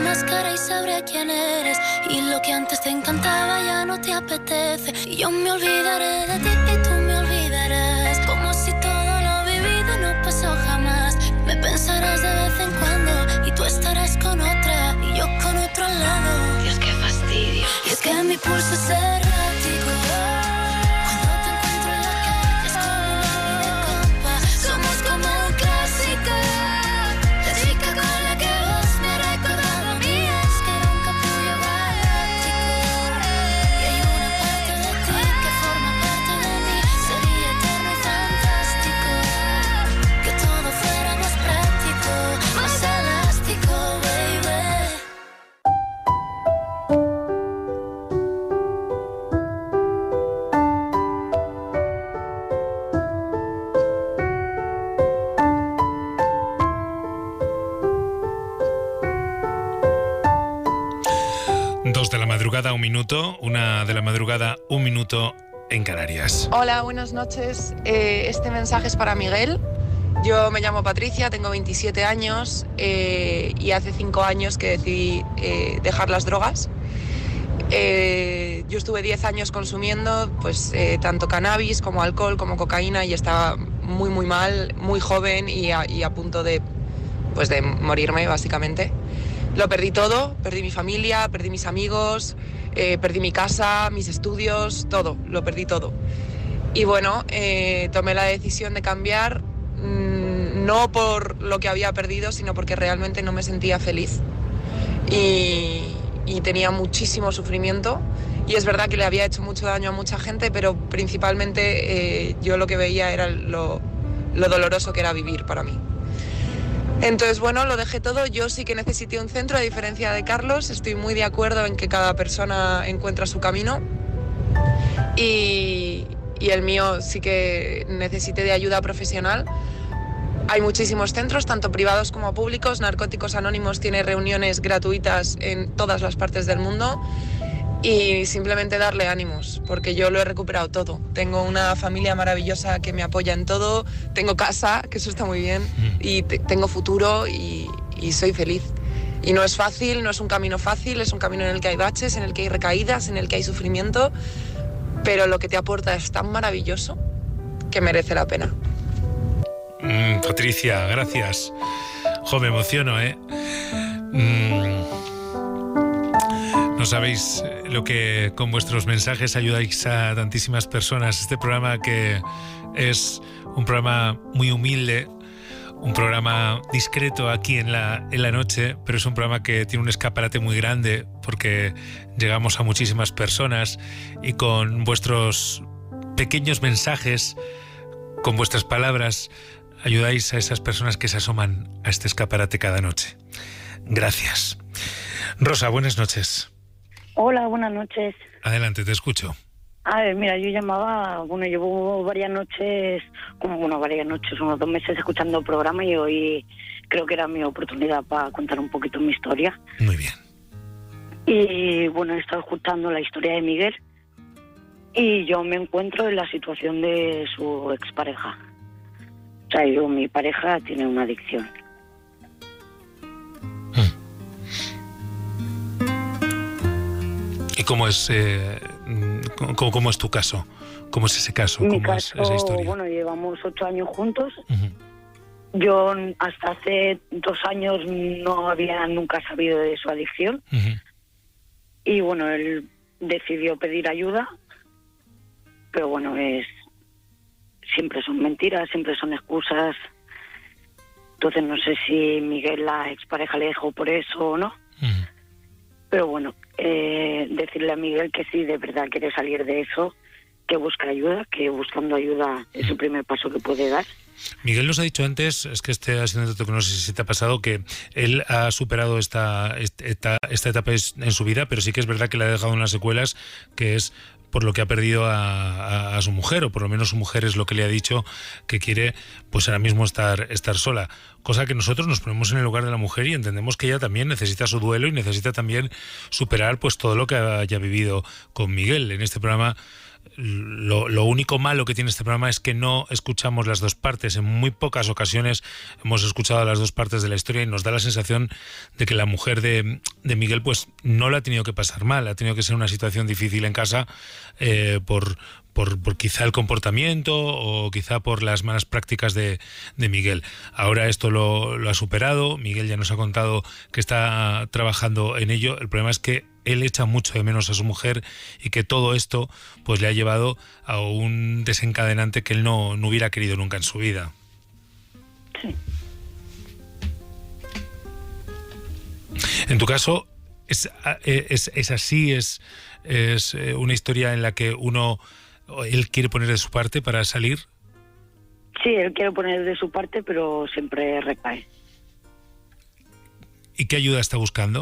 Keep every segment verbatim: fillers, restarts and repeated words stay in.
máscara y sabré quién eres. Y lo que antes te encantaba ya no te apetece. Y yo me olvidaré de ti y tú me olvidarás. Como si todo lo vivido no pasó jamás. Me pensarás de vez en cuando y tú estarás con otra y yo con otro al lado. Dios, qué fastidio. Y es que mi pulso es errático. Cuando te encuentro en la calle es como una videocopa. Somos como un clásico. La chica con la que vos me has recordado a mí es que era un capullo galáctico. Y hay una parte de ti que forma parte de mí. Sería eterno y fantástico que todo fuera más práctico, más elástico, baby. Dos de la madrugada, un minuto. Una de la madrugada, un minuto en Canarias. Hola, buenas noches. Eh, este mensaje es para Miguel. Yo me llamo Patricia, tengo veintisiete años eh, y hace cinco años que decidí eh, dejar las drogas. Eh, yo estuve diez años consumiendo pues, eh, tanto cannabis como alcohol como cocaína y estaba muy muy mal, muy joven y a, y a punto de, pues, de morirme básicamente. Lo perdí todo, perdí mi familia, perdí mis amigos, eh, perdí mi casa, mis estudios, todo, lo perdí todo. Y bueno, eh, tomé la decisión de cambiar, mmm, no por lo que había perdido, sino porque realmente no me sentía feliz. Y, y tenía muchísimo sufrimiento. Y es verdad que le había hecho mucho daño a mucha gente, pero principalmente eh, yo lo que veía era lo, lo doloroso que era vivir para mí. Entonces, bueno, lo dejé todo. Yo sí que necesité un centro, a diferencia de Carlos. Estoy muy de acuerdo en que cada persona encuentra su camino. Y, y el mío sí que necesité de ayuda profesional. Hay muchísimos centros, tanto privados como públicos. Narcóticos Anónimos tiene reuniones gratuitas en todas las partes del mundo. Y simplemente darle ánimos, porque yo lo he recuperado todo. Tengo una familia maravillosa que me apoya en todo, tengo casa, que eso está muy bien, y te- tengo futuro y, y soy feliz. Y no es fácil, no es un camino fácil, es un camino en el que hay baches, en el que hay recaídas, en el que hay sufrimiento, pero lo que te aporta es tan maravilloso que merece la pena. Mm, Patricia, gracias. Jo, me emociono, ¿eh? Mm, no sabéis lo que con vuestros mensajes ayudáis a tantísimas personas. Este programa, que es un programa muy humilde, un programa discreto aquí en la, en la noche, pero es un programa que tiene un escaparate muy grande porque llegamos a muchísimas personas y con vuestros pequeños mensajes, con vuestras palabras, ayudáis a esas personas que se asoman a este escaparate cada noche. Gracias. Rosa, buenas noches. Hola, buenas noches. Adelante, te escucho. A ver, mira, yo llamaba, bueno, llevo varias noches, como bueno, varias noches, unos dos meses escuchando el programa y hoy creo que era mi oportunidad para contar un poquito mi historia. Muy bien. Y bueno, he estado escuchando la historia de Miguel y yo me encuentro en la situación de su expareja. O sea, yo, mi pareja tiene una adicción. ¿Y cómo es, eh, cómo, cómo es tu caso? ¿Cómo es ese caso? Mi ¿Cómo caso, es esa historia? bueno, llevamos ocho años juntos. Uh-huh. Yo hasta hace dos años no había nunca sabido de su adicción. Uh-huh. Y bueno, él decidió pedir ayuda, pero bueno, es siempre son mentiras, siempre son excusas. Entonces no sé si Miguel, la expareja, le dejó por eso o no. Uh-huh. Pero bueno, eh, decirle a Miguel que si de verdad quiere salir de eso, que busque ayuda, que buscando ayuda es el primer paso que puede dar. Miguel nos ha dicho antes, es que este ha sido un dato que no sé si te ha pasado, que él ha superado esta, esta, esta etapa en su vida, pero sí que es verdad que le ha dejado unas secuelas, que es por lo que ha perdido a, a, a su mujer, o por lo menos su mujer es lo que le ha dicho, que quiere pues ahora mismo estar, estar sola. Cosa que nosotros nos ponemos en el lugar de la mujer y entendemos que ella también necesita su duelo y necesita también superar pues todo lo que haya vivido con Miguel. En este programa Lo, lo único malo que tiene este programa es que no escuchamos las dos partes. En muy pocas ocasiones hemos escuchado las dos partes de la historia y nos da la sensación de que la mujer de, de Miguel pues no lo ha tenido que pasar mal, ha tenido que ser una situación difícil en casa eh, por, por, por quizá el comportamiento o quizá por las malas prácticas de, de Miguel. Ahora esto lo, lo ha superado, Miguel ya nos ha contado que está trabajando en ello. El problema es que él echa mucho de menos a su mujer y que todo esto pues le ha llevado a un desencadenante que él no, no hubiera querido nunca en su vida. Sí. En tu caso, ¿es, es, es así? ¿Es, ¿Es una historia en la que uno, él quiere poner de su parte para salir? Sí, él quiere poner de su parte, pero siempre recae. ¿Y qué ayuda está buscando?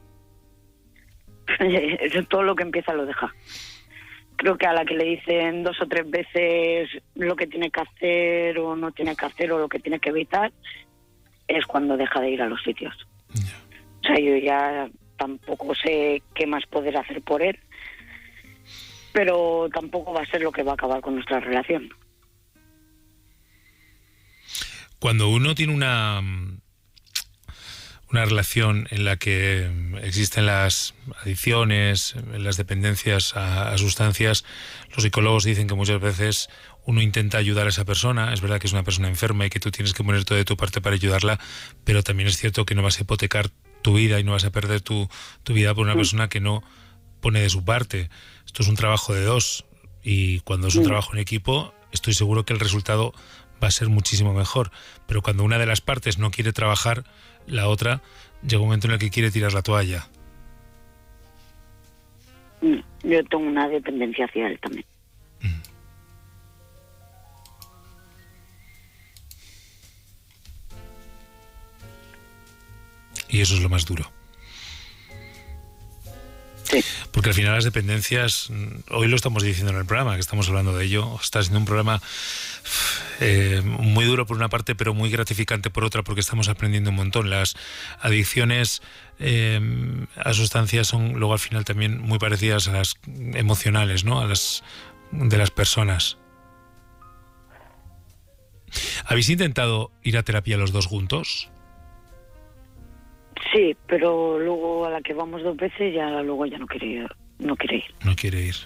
Todo lo que empieza lo deja. Creo que a la que le dicen dos o tres veces lo que tiene que hacer o no tiene que hacer o lo que tiene que evitar, es cuando deja de ir a los sitios. Yeah. O sea, yo ya tampoco sé qué más poder hacer por él, pero tampoco va a ser lo que va a acabar con nuestra relación. Cuando uno tiene una una relación en la que existen las adicciones, las dependencias a, a sustancias, los psicólogos dicen que muchas veces uno intenta ayudar a esa persona. Es verdad que es una persona enferma y que tú tienes que poner todo de tu parte para ayudarla, pero también es cierto que no vas a hipotecar tu vida y no vas a perder tu, tu vida por una persona que no pone de su parte. Esto es un trabajo de dos, y cuando es un trabajo en equipo estoy seguro que el resultado va a ser muchísimo mejor, pero cuando una de las partes no quiere trabajar, la otra llega un momento en el que quiere tirar la toalla. Yo tengo una dependencia hacia él también. Mm. Y eso es lo más duro. Sí. Porque al final las dependencias, hoy lo estamos diciendo en el programa, que estamos hablando de ello, está siendo un programa eh, muy duro por una parte, pero muy gratificante por otra, porque estamos aprendiendo un montón. Las adicciones eh, a sustancias son luego al final también muy parecidas a las emocionales, ¿no? A las de las personas. ¿Habéis intentado ir a terapia los dos juntos? Sí, pero luego a la que vamos dos veces ya luego ya no quiere ir, no quiere ir. No quiere ir.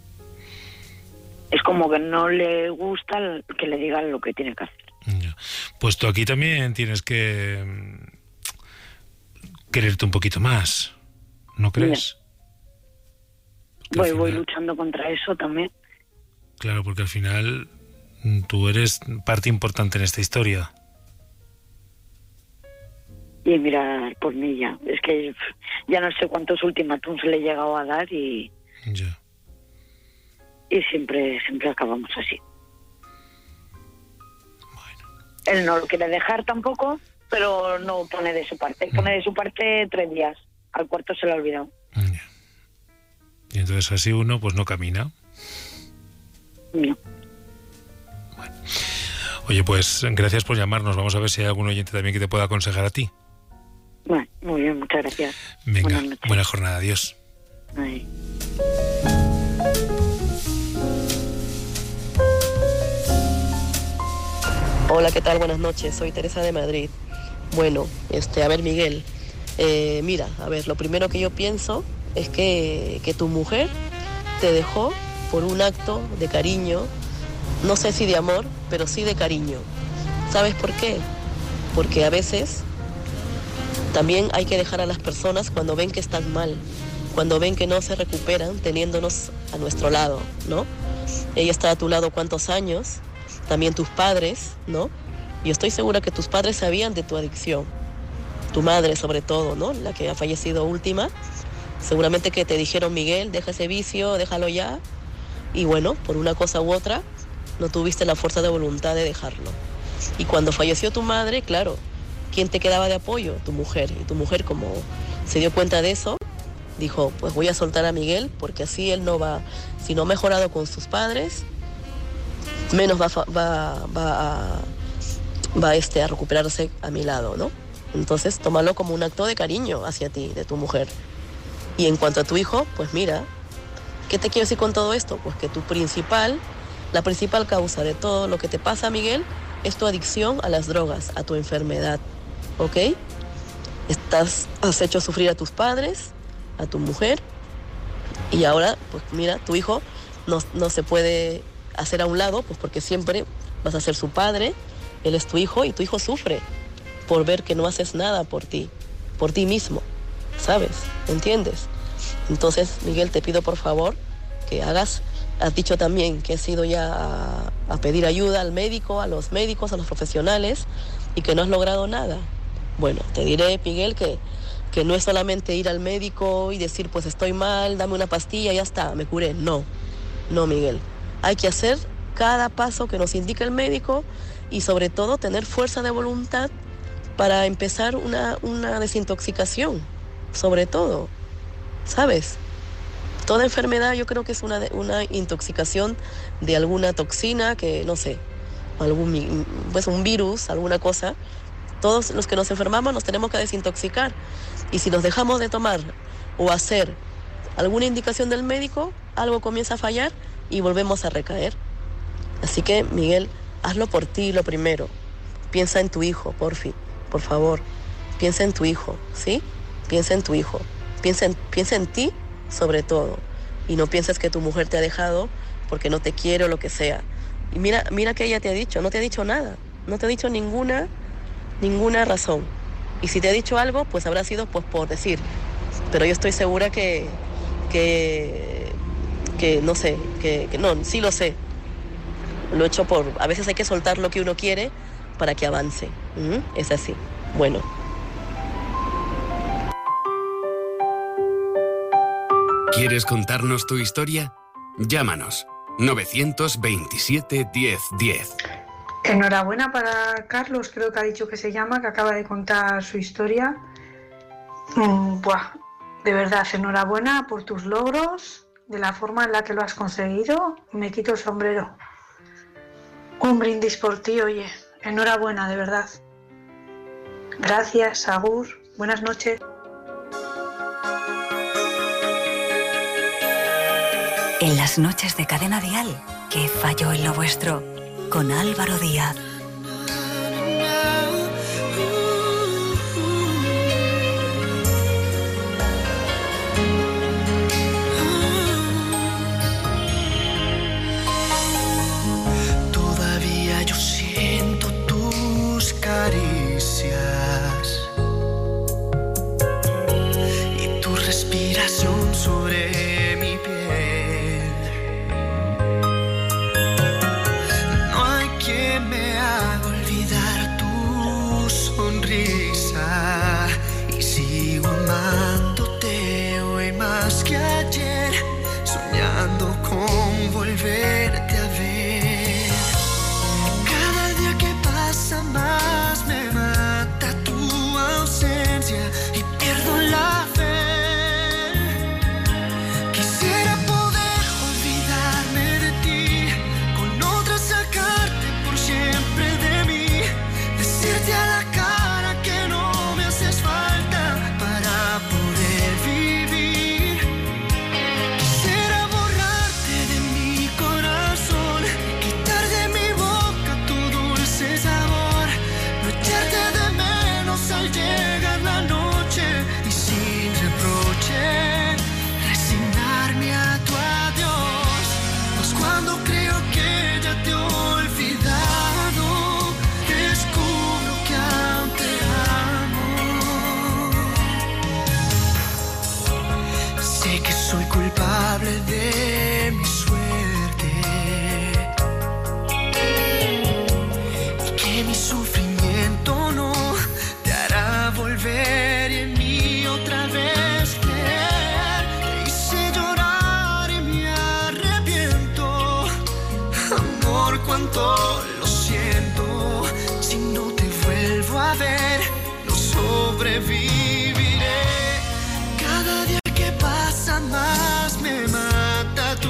Es como que no le gusta que le digan lo que tiene que hacer. Ya. Pues tú aquí también tienes que quererte un poquito más, ¿no crees? Voy, final... voy luchando contra eso también. Claro, porque al final tú eres parte importante en esta historia. Y mira, por mí ya. Es que ya no sé cuántos ultimátums le he llegado a dar y... Ya. Y siempre, siempre acabamos así. Bueno. Él no lo quiere dejar tampoco, pero no pone de su parte. Pone de su parte tres días. Al cuarto se lo ha olvidado. Ya. Y entonces así uno pues no camina. No. Bueno. Oye, pues gracias por llamarnos. Vamos a ver si hay algún oyente también que te pueda aconsejar a ti. Bueno, muy bien, muchas gracias. Venga, buena jornada, adiós. Ay. Hola, ¿qué tal? Buenas noches, soy Teresa de Madrid. Bueno, este, a ver, Miguel, eh, mira, a ver, lo primero que yo pienso es que, que tu mujer te dejó por un acto de cariño, no sé si de amor, pero sí de cariño. ¿Sabes por qué? Porque a veces también hay que dejar a las personas cuando ven que están mal, cuando ven que no se recuperan teniéndonos a nuestro lado, ¿no? Ella está a tu lado cuántos años, también tus padres, ¿no? Y estoy segura que tus padres sabían de tu adicción, tu madre sobre todo, ¿no? La que ha fallecido última, seguramente que te dijeron, Miguel, deja ese vicio, déjalo ya, y bueno, por una cosa u otra, no tuviste la fuerza de voluntad de dejarlo. Y cuando falleció tu madre, claro, ¿quién te quedaba de apoyo? Tu mujer. Y tu mujer, como se dio cuenta de eso, dijo, pues voy a soltar a Miguel, porque así él no va, si no ha mejorado con sus padres, menos va, va, va, a, va este, a recuperarse a mi lado, ¿no? Entonces, tómalo como un acto de cariño hacia ti, de tu mujer. Y en cuanto a tu hijo, pues mira, ¿qué te quiero decir con todo esto? Pues que tu principal, la principal causa de todo lo que te pasa, Miguel, es tu adicción a las drogas, a tu enfermedad, ¿ok? Estás, has hecho sufrir a tus padres, a tu mujer, y ahora, pues mira, tu hijo no, no se puede hacer a un lado, pues porque siempre vas a ser su padre, él es tu hijo, y tu hijo sufre por ver que no haces nada por ti, por ti mismo, ¿sabes? ¿Entiendes? Entonces, Miguel, te pido por favor que hagas, has dicho también que has ido ya a, a pedir ayuda al médico, a los médicos, a los profesionales, y que no has logrado nada. Bueno, te diré, Miguel, que, que no es solamente ir al médico y decir, pues estoy mal, dame una pastilla, ya está, me curé. No, no, Miguel. Hay que hacer cada paso que nos indique el médico y sobre todo tener fuerza de voluntad para empezar una, una desintoxicación, sobre todo, ¿sabes? Toda enfermedad yo creo que es una, una intoxicación de alguna toxina que, no sé, algún, pues un virus, alguna cosa. Todos los que nos enfermamos nos tenemos que desintoxicar. Y si nos dejamos de tomar o hacer alguna indicación del médico, algo comienza a fallar y volvemos a recaer. Así que, Miguel, hazlo por ti lo primero. Piensa en tu hijo, porfi, por favor. Piensa en tu hijo, ¿sí? Piensa en tu hijo. Piensa en, piensa en ti sobre todo. Y no pienses que tu mujer te ha dejado porque no te quiere o lo que sea. Y mira, mira que ella te ha dicho, no te ha dicho nada. No te ha dicho ninguna, ninguna razón. Y si te ha dicho algo, pues habrá sido pues por decir. Pero yo estoy segura que, que, que no sé, que, que no, sí lo sé. Lo he hecho por, a veces hay que soltar lo que uno quiere para que avance. ¿Mm? Es así. Bueno. ¿Quieres contarnos tu historia? Llámanos. novecientos veintisiete diez diez. Enhorabuena para Carlos, creo que ha dicho que se llama, que acaba de contar su historia. Mm, buah, de verdad, enhorabuena por tus logros, de la forma en la que lo has conseguido. Me quito el sombrero. Un brindis por ti, oye. Enhorabuena, de verdad. Gracias, agur. Buenas noches. En las noches de Cadena Dial, ¿qué falló en lo vuestro? Con Álvaro Díaz. Todavía yo siento tus caricias y tu respiración sobre mi piel. No hay quien me haga olvidar tu sonrisa y sigo amándote hoy más que ayer, soñando con volverte a ver. Cada día que pasa más me mata tu ausencia y pierdo la fe. Quisiera poder olvidarme de ti, con otra sacarte por siempre de mí, decirte a la cara que no me haces falta para poder vivir. Quisiera borrarte de mi corazón, quitar de mi boca tu dulce sabor, no echarte de menos al llegar la noche y sin reproche resignarme a tu adiós. Pues cuando creo que ya te he olvidado, descubro que aún te amo. Sé que soy culpable de mi suerte y que mi sufrimiento no te hará volver y en mí otra vez creer. Te hice llorar y me arrepiento. Amor, cuánto lo siento. Si no te vuelvo a ver, no sobreviviré. Cada día que pasa más me mata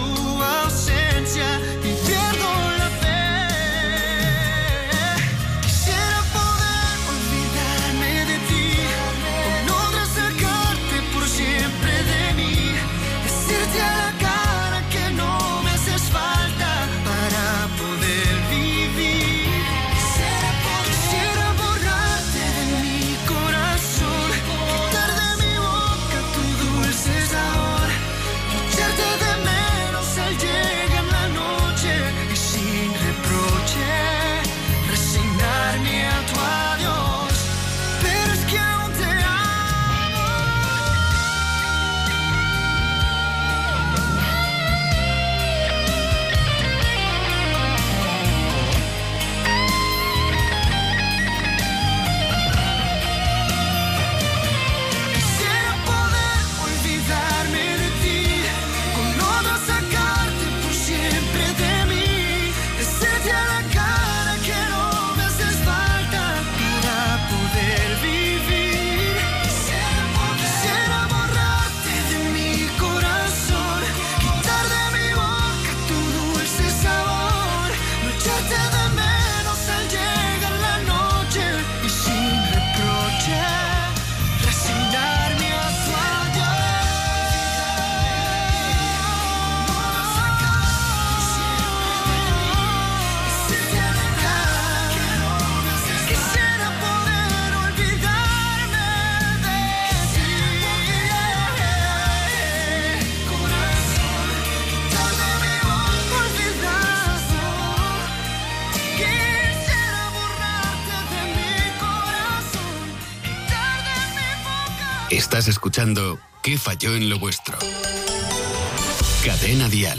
Estás escuchando ¿Qué falló en lo vuestro? Cadena Dial.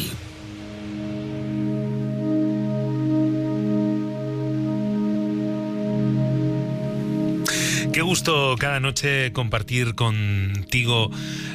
Qué gusto cada noche compartir contigo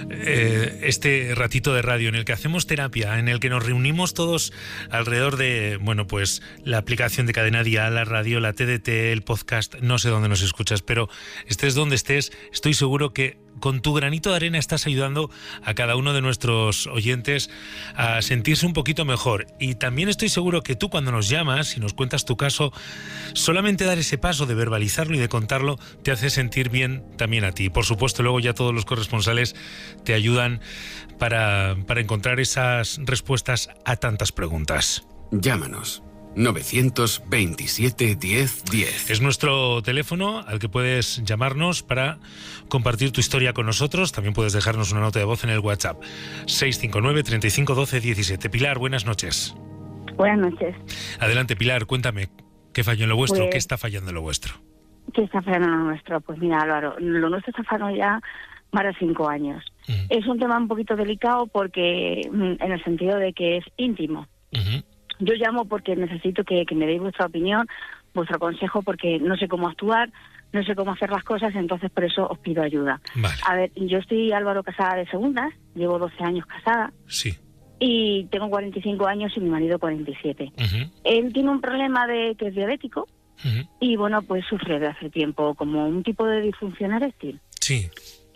eh, este ratito de radio en el que hacemos terapia, en el que nos reunimos todos alrededor de, bueno, pues la aplicación de Cadena Dial, la radio, la T D T, el podcast, no sé dónde nos escuchas, pero estés donde estés, estoy seguro que con tu granito de arena estás ayudando a cada uno de nuestros oyentes a sentirse un poquito mejor. Y también estoy seguro que tú, cuando nos llamas y nos cuentas tu caso, solamente dar ese paso de verbalizarlo y de contarlo te hace sentir bien también a ti. Por supuesto, luego ya todos los corresponsales te ayudan para, para encontrar esas respuestas a tantas preguntas. Llámanos. novecientos veintisiete diez diez. Es nuestro teléfono al que puedes llamarnos para compartir tu historia con nosotros. También puedes dejarnos una nota de voz en el WhatsApp seis cinco nueve, treinta y cinco, doce, diecisiete. Pilar, buenas noches. Buenas noches. Adelante, Pilar, cuéntame, ¿qué falló en lo vuestro? Pues, ¿Qué está fallando en lo vuestro? ¿Qué está fallando en lo nuestro? Pues mira, Álvaro, lo nuestro está fallando ya para cinco años. Uh-huh. Es un tema un poquito delicado porque, en el sentido de que es íntimo. Uh-huh. Yo llamo porque necesito que, que me deis vuestra opinión, vuestro consejo, porque no sé cómo actuar, no sé cómo hacer las cosas, entonces por eso os pido ayuda. Vale. A ver, yo estoy, Álvaro, casada de segundas, llevo doce años casada. Sí. Y tengo cuarenta y cinco años y mi marido cuarenta y siete. Uh-huh. Él tiene un problema de que es diabético uh-huh. y, bueno, pues sufre de hace tiempo como un tipo de disfunción eréctil. Sí.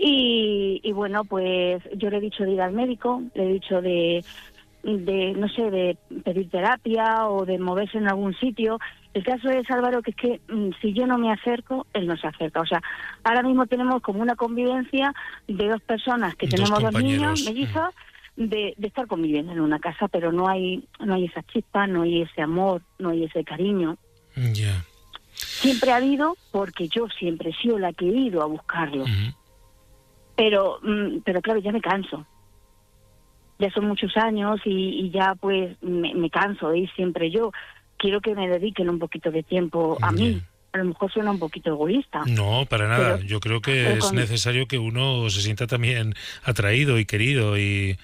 Y, y, bueno, pues yo le he dicho de ir al médico, le he dicho de... de, no sé, de pedir terapia o de moverse en algún sitio. El caso es, Álvaro, que es que mmm, si yo no me acerco, él no se acerca. O sea, ahora mismo tenemos como una convivencia de dos personas que dos tenemos dos niños mellizos, mm. de, de estar conviviendo en una casa, pero no hay no hay esa chispa, no hay ese amor, no hay ese cariño. Ya. Yeah. Siempre ha habido, porque yo siempre he sido la que he ido a buscarlo. Mm. Pero, mmm, pero claro, ya me canso. Ya son muchos años y, y ya pues me, me canso de ir siempre yo. Quiero que me dediquen un poquito de tiempo a mí. Yeah. A lo mejor suena un poquito egoísta. No, para nada. Yo creo que es con... necesario que uno se sienta también atraído y querido y,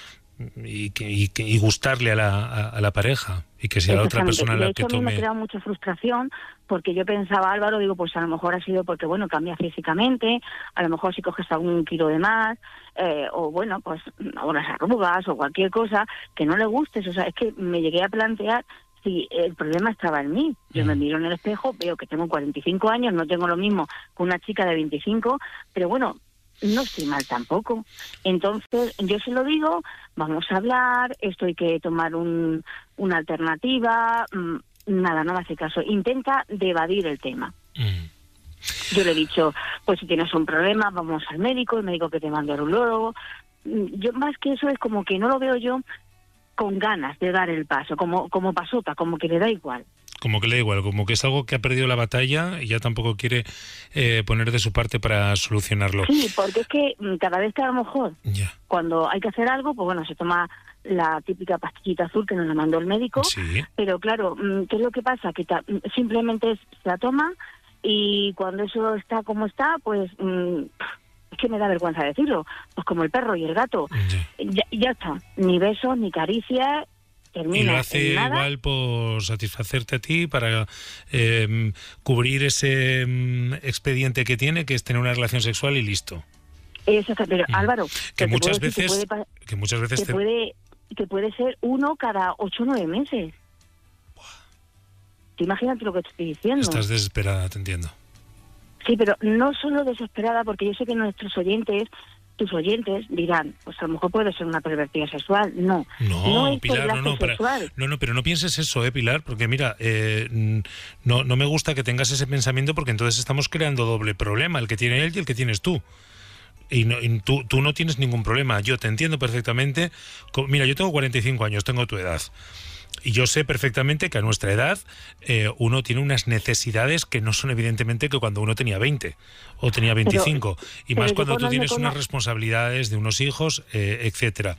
y, y, y gustarle a la, a, a la pareja. Y que sea la otra persona la que tome... De hecho, a mí me ha creado mucha frustración porque yo pensaba, Álvaro, digo, pues a lo mejor ha sido porque, bueno, cambia físicamente, a lo mejor si coges algún kilo de más, eh, o bueno, pues unas arrugas o cualquier cosa que no le gustes. O sea, es que me llegué a plantear si el problema estaba en mí. Yo mm. me miro en el espejo, veo que tengo cuarenta y cinco años, no tengo lo mismo que una chica de veinticinco, pero bueno, no estoy mal tampoco. Entonces, yo se lo digo, vamos a hablar, esto hay que tomar un, una alternativa, mmm, nada, no me hace caso. Intenta de evadir el tema. Mm. Yo le he dicho, pues si tienes un problema, vamos al médico, el médico que te manda al urólogo. Yo más que eso es como que no lo veo yo con ganas de dar el paso, como, como pasota, como que le da igual. Como que le da igual, como que es algo que ha perdido la batalla y ya tampoco quiere eh, poner de su parte para solucionarlo. Sí, porque es que cada vez que a lo mejor, yeah. cuando hay que hacer algo, pues bueno, se toma la típica pastillita azul que nos la mandó el médico, sí. pero claro, ¿qué es lo que pasa? Que ta- simplemente se la toma y cuando eso está como está, pues mmm, es que me da vergüenza decirlo, pues como el perro y el gato, yeah. ya, ya está, ni besos, ni caricias. Termina y lo hace igual por satisfacerte a ti, para eh, cubrir ese eh, expediente que tiene, que es tener una relación sexual y listo. Exacto, pero mm. Álvaro, que muchas veces, que, puede, que muchas veces que te... puede, que puede ser uno cada ocho o nueve meses. Te imagínate lo que te estoy diciendo. Estás desesperada, te entiendo. Sí, pero no solo desesperada, porque yo sé que nuestros oyentes, tus oyentes dirán, pues a lo mejor puede ser una pervertida sexual. No, no, no Pilar, no, no, para, no, no, pero no pienses eso, eh, Pilar, porque mira, eh, no, no me gusta que tengas ese pensamiento, porque entonces estamos creando doble problema, el que tiene él y el que tienes tú. Y, no, y tú, tú no tienes ningún problema, yo te entiendo perfectamente. Mira, yo tengo cuarenta y cinco años, tengo tu edad. Y yo sé perfectamente que a nuestra edad eh, uno tiene unas necesidades que no son evidentemente que cuando uno tenía veinte o tenía veinticinco. Pero, y más cuando tú tienes unas responsabilidades de unos hijos, eh, etcétera.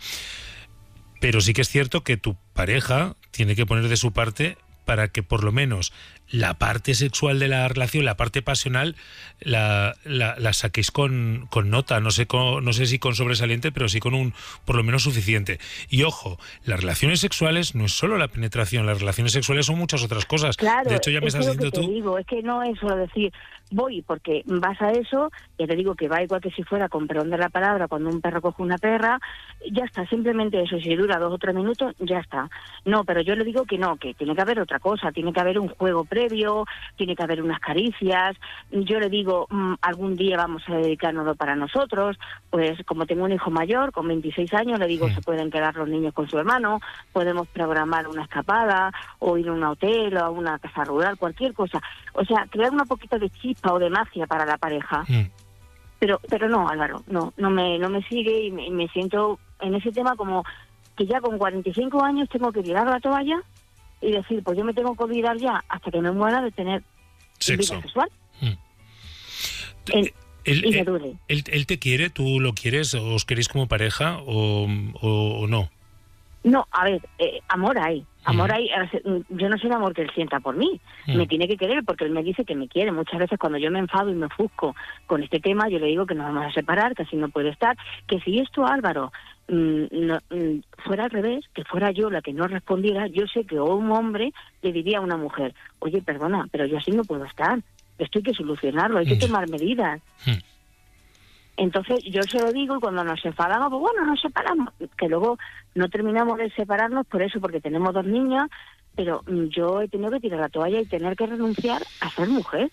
Pero sí que es cierto que tu pareja tiene que poner de su parte para que por lo menos la parte sexual de la relación, la parte pasional, la, la, la saquéis con, con nota, no sé, con, no sé si con sobresaliente, pero sí con un por lo menos suficiente. Y ojo, las relaciones sexuales no es solo la penetración, las relaciones sexuales son muchas otras cosas. Claro, de hecho, ya me estás diciendo tú. Te digo, es que no es solo decir voy porque vas a eso, ya te digo que va igual que si fuera, con perdón de la palabra, cuando un perro coge una perra, ya está, simplemente eso, si dura dos o tres minutos, ya está. No, pero yo le digo que no, que tiene que haber otra cosa, tiene que haber un juego previo, tiene que haber unas caricias. Yo le digo, mmm, algún día vamos a dedicarnos para nosotros, pues como tengo un hijo mayor, con veintiséis años, le digo, sí. Se pueden quedar los niños con su hermano, podemos programar una escapada, o ir a un hotel, o a una casa rural, cualquier cosa. O sea, crear una poquita de chispa o de magia para la pareja. Mm. Pero pero no, Álvaro, no, no me, no me sigue y me, me siento en ese tema como que ya con cuarenta y cinco años tengo que tirar la toalla y decir, pues yo me tengo que olvidar ya hasta que me muera de tener sexo vida sexual. Mm. El, él, y me duele. Él, él te quiere, tú lo quieres, os queréis como pareja o, o, o no? No, a ver, eh, amor hay, amor Mm. hay, yo no soy el amor que él sienta por mí, Mm. me tiene que querer porque él me dice que me quiere. Muchas veces cuando yo me enfado y me ofusco con este tema, yo le digo que nos vamos a separar, que así no puede estar, que si esto, Álvaro, mm, no, mm, fuera al revés, que fuera yo la que no respondiera, yo sé que un hombre le diría a una mujer, oye, perdona, pero yo así no puedo estar, esto hay que solucionarlo, hay que Mm. tomar medidas. Mm. Entonces yo se lo digo y cuando nos separamos, pues bueno, nos separamos, que luego no terminamos de separarnos por eso, porque tenemos dos niñas, pero mm, yo he tenido que tirar la toalla y tener que renunciar a ser mujer.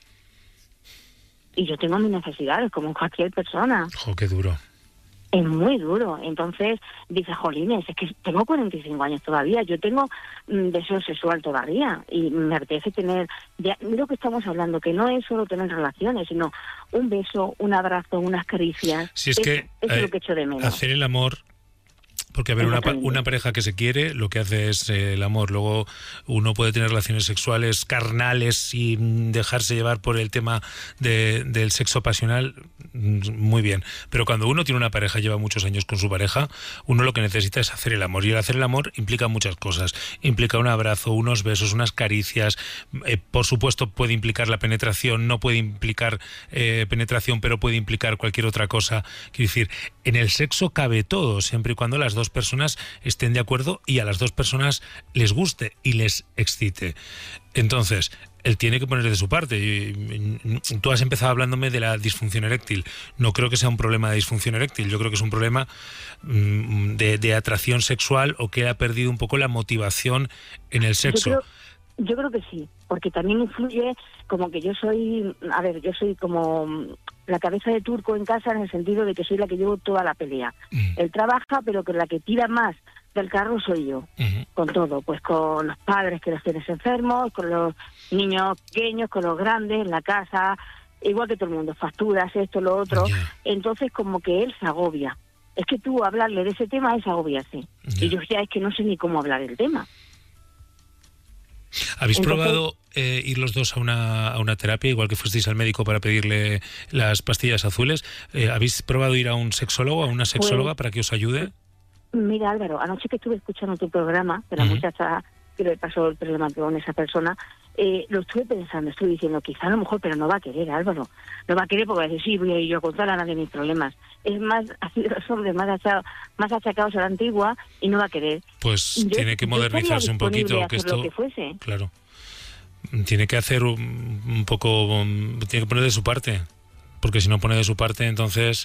Y yo tengo mis necesidades, como cualquier persona. ¡Jo, qué duro! Es muy duro. Entonces dices, jolines, es que tengo cuarenta y cinco años todavía, yo tengo mm, deseo sexual todavía y me apetece tener, de lo que estamos hablando, que no es solo tener relaciones, sino un beso, un abrazo, unas caricias. Si es eso, que eso eh, es lo que echo de menos. hacer el amor... Porque, a ver, una, una pareja que se quiere, lo que hace es eh, el amor. Luego uno puede tener relaciones sexuales carnales y dejarse llevar por el tema de, del sexo pasional, muy bien. Pero cuando uno tiene una pareja, lleva muchos años con su pareja, uno lo que necesita es hacer el amor. Y el hacer el amor implica muchas cosas. Implica un abrazo, unos besos, unas caricias. Eh, por supuesto puede implicar la penetración, no puede implicar eh, penetración, pero puede implicar cualquier otra cosa. Quiero decir, en el sexo cabe todo, siempre y cuando las dos personas estén de acuerdo y a las dos personas les guste y les excite. Entonces, él tiene que poner de su parte. Y, y, tú has empezado hablándome de la disfunción eréctil. No creo que sea un problema de disfunción eréctil, yo creo que es un problema mmm, de, de atracción sexual, o que ha perdido un poco la motivación en el sexo. Yo creo, yo creo que sí, porque también influye como que yo soy, a ver, yo soy como la cabeza de turco en casa, en el sentido de que soy la que llevo toda la pelea. Mm. Él trabaja, pero que la que tira más del carro soy yo, uh-huh. con todo, pues con los padres que los tienes enfermos, con los niños pequeños, con los grandes, la casa, igual que todo el mundo, facturas, esto, lo otro. Yeah. Entonces como que él se agobia. Es que tú hablarle de ese tema es agobiarse. Yeah. Y yo ya es que no sé ni cómo hablar del tema. ¿Habéis Entonces, probado eh, ir los dos a una, a una terapia, igual que fuisteis al médico para pedirle las pastillas azules? Eh, ¿Habéis probado ir a un sexólogo, a una sexóloga, pues, para que os ayude? Mira, Álvaro, anoche que estuve escuchando tu programa, de la uh-huh. muchacha que le pasó el problema con esa persona, eh, lo estuve pensando, estuve diciendo, quizá a lo mejor, pero no va a querer, Álvaro. No va a querer porque va a decir, sí, voy a ir yo a contar a nadie mis problemas. Es más, así los hombres más, achado, más achacados a la antigua y no va a querer. Pues yo, tiene que modernizarse un poquito. Que esto, lo que fuese. Claro. Tiene que hacer un, un poco, un, tiene que poner de su parte. Porque si no pone de su parte, entonces...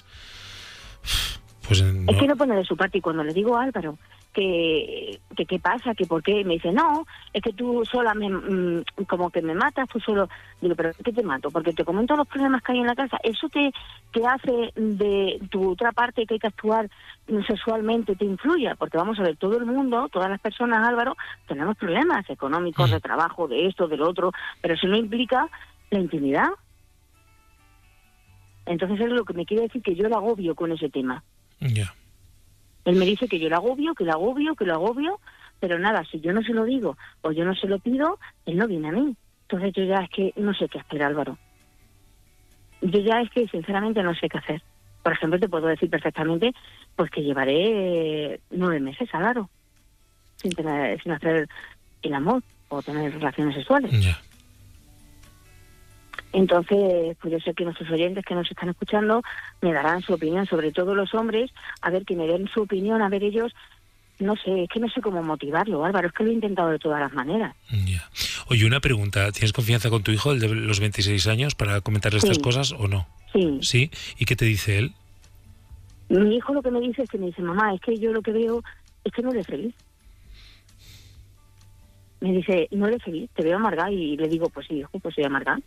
Pues no. Es que no pone de su parte, y cuando le digo a Álvaro que que qué pasa, que por qué, me dice, no, es que tú sola me, mmm, como que me matas, tú solo. Digo, pero ¿qué te mato? Porque te comento los problemas que hay en la casa. Eso te, te hace de tu otra parte que hay que actuar sexualmente, te influye, porque vamos a ver, todo el mundo, todas las personas, Álvaro, tenemos problemas económicos, mm. de trabajo, de esto, de lo otro, pero eso no implica la intimidad. Entonces es lo que me quiere decir, que yo lo agobio con ese tema. Ya. Yeah. Él me dice que yo lo agobio, que lo agobio, que lo agobio, pero nada, si yo no se lo digo o yo no se lo pido, él no viene a mí. Entonces yo ya es que no sé qué hacer, Álvaro. Yo ya es que sinceramente no sé qué hacer. Por ejemplo, te puedo decir perfectamente pues que llevaré nueve meses, Álvaro, sin tener, sin hacer el amor o tener relaciones sexuales. Ya. Yeah. Entonces, pues yo sé que nuestros oyentes que nos están escuchando me darán su opinión, sobre todo los hombres, a ver, que me den su opinión, a ver ellos, no sé, es que no sé cómo motivarlo, Álvaro, es que lo he intentado de todas las maneras. Yeah. Oye, una pregunta, ¿tienes confianza con tu hijo, el de los veintiséis años, para comentarle Sí. estas cosas o no? Sí. ¿Sí? ¿Y qué te dice él? Mi hijo lo que me dice es que me dice, mamá, es que yo lo que veo es que no le feliz. Me dice, no le feliz, te veo amargada, y le digo, pues sí, hijo, pues soy amargada.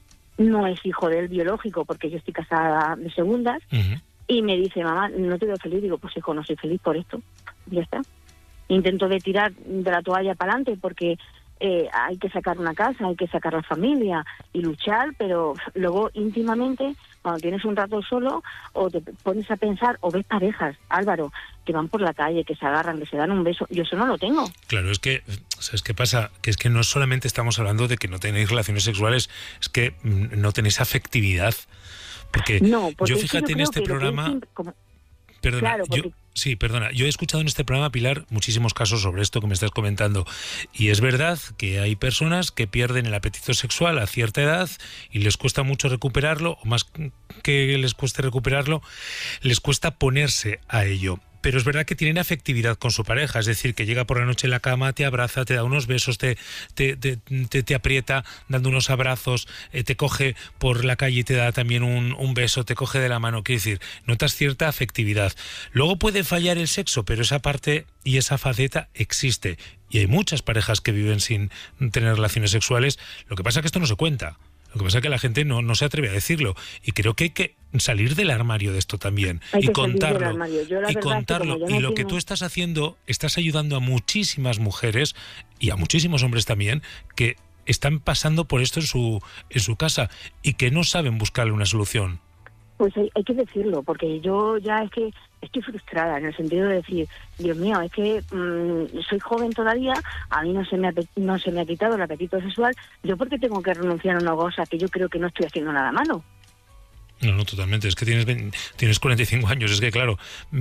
No es hijo de él biológico porque yo estoy casada de segundas. Uh-huh. Y me dice, mamá, no te veo feliz. Digo, pues hijo, no soy feliz por esto. Ya está. Intento de tirar de la toalla para adelante porque eh, hay que sacar una casa, hay que sacar la familia y luchar, pero luego íntimamente, cuando tienes un rato solo, o te pones a pensar, o ves parejas, Álvaro, que van por la calle, que se agarran, que se dan un beso. Yo eso no lo tengo. Claro, es que, ¿sabes qué pasa? Que es que no solamente estamos hablando de que no tenéis relaciones sexuales, es que mm, no tenéis afectividad. Porque, no, porque yo es que fíjate yo en creo este que lo que programa... dicen como- Perdona, Claro, yo, porque- sí, perdona. Yo he escuchado en este programa, Pilar, muchísimos casos sobre esto que me estás comentando. Y es verdad que hay personas que pierden el apetito sexual a cierta edad y les cuesta mucho recuperarlo, o más que les cueste recuperarlo, les cuesta ponerse a ello. Pero es verdad que tienen afectividad con su pareja, es decir, que llega por la noche en la cama, te abraza, te da unos besos, te, te, te, te, te aprieta dando unos abrazos, eh, te coge por la calle y te da también un, un beso, te coge de la mano. Quiero decir, notas cierta afectividad. Luego puede fallar el sexo, pero esa parte y esa faceta existe. Y hay muchas parejas que viven sin tener relaciones sexuales. Lo que pasa es que esto no se cuenta. Lo que pasa es que la gente no, no se atreve a decirlo. Y creo que hay que salir del armario de esto también. Hay y que salir del contarlo. armario. Yo la Y verdad es que contarlo. como ya Y no lo que tengo- tú estás haciendo, estás ayudando a muchísimas mujeres y a muchísimos hombres también que están pasando por esto en su, en su casa y que no saben buscarle una solución. Pues hay, hay que decirlo, porque yo ya es que estoy frustrada en el sentido de decir, Dios mío, es que mmm, soy joven todavía, a mí no se me ha, no se me ha quitado el apetito sexual, yo porque tengo que renunciar a una cosa que yo creo que no estoy haciendo nada malo. No, no, totalmente. Es que tienes, veinte tienes cuarenta y cinco años. Es que, claro,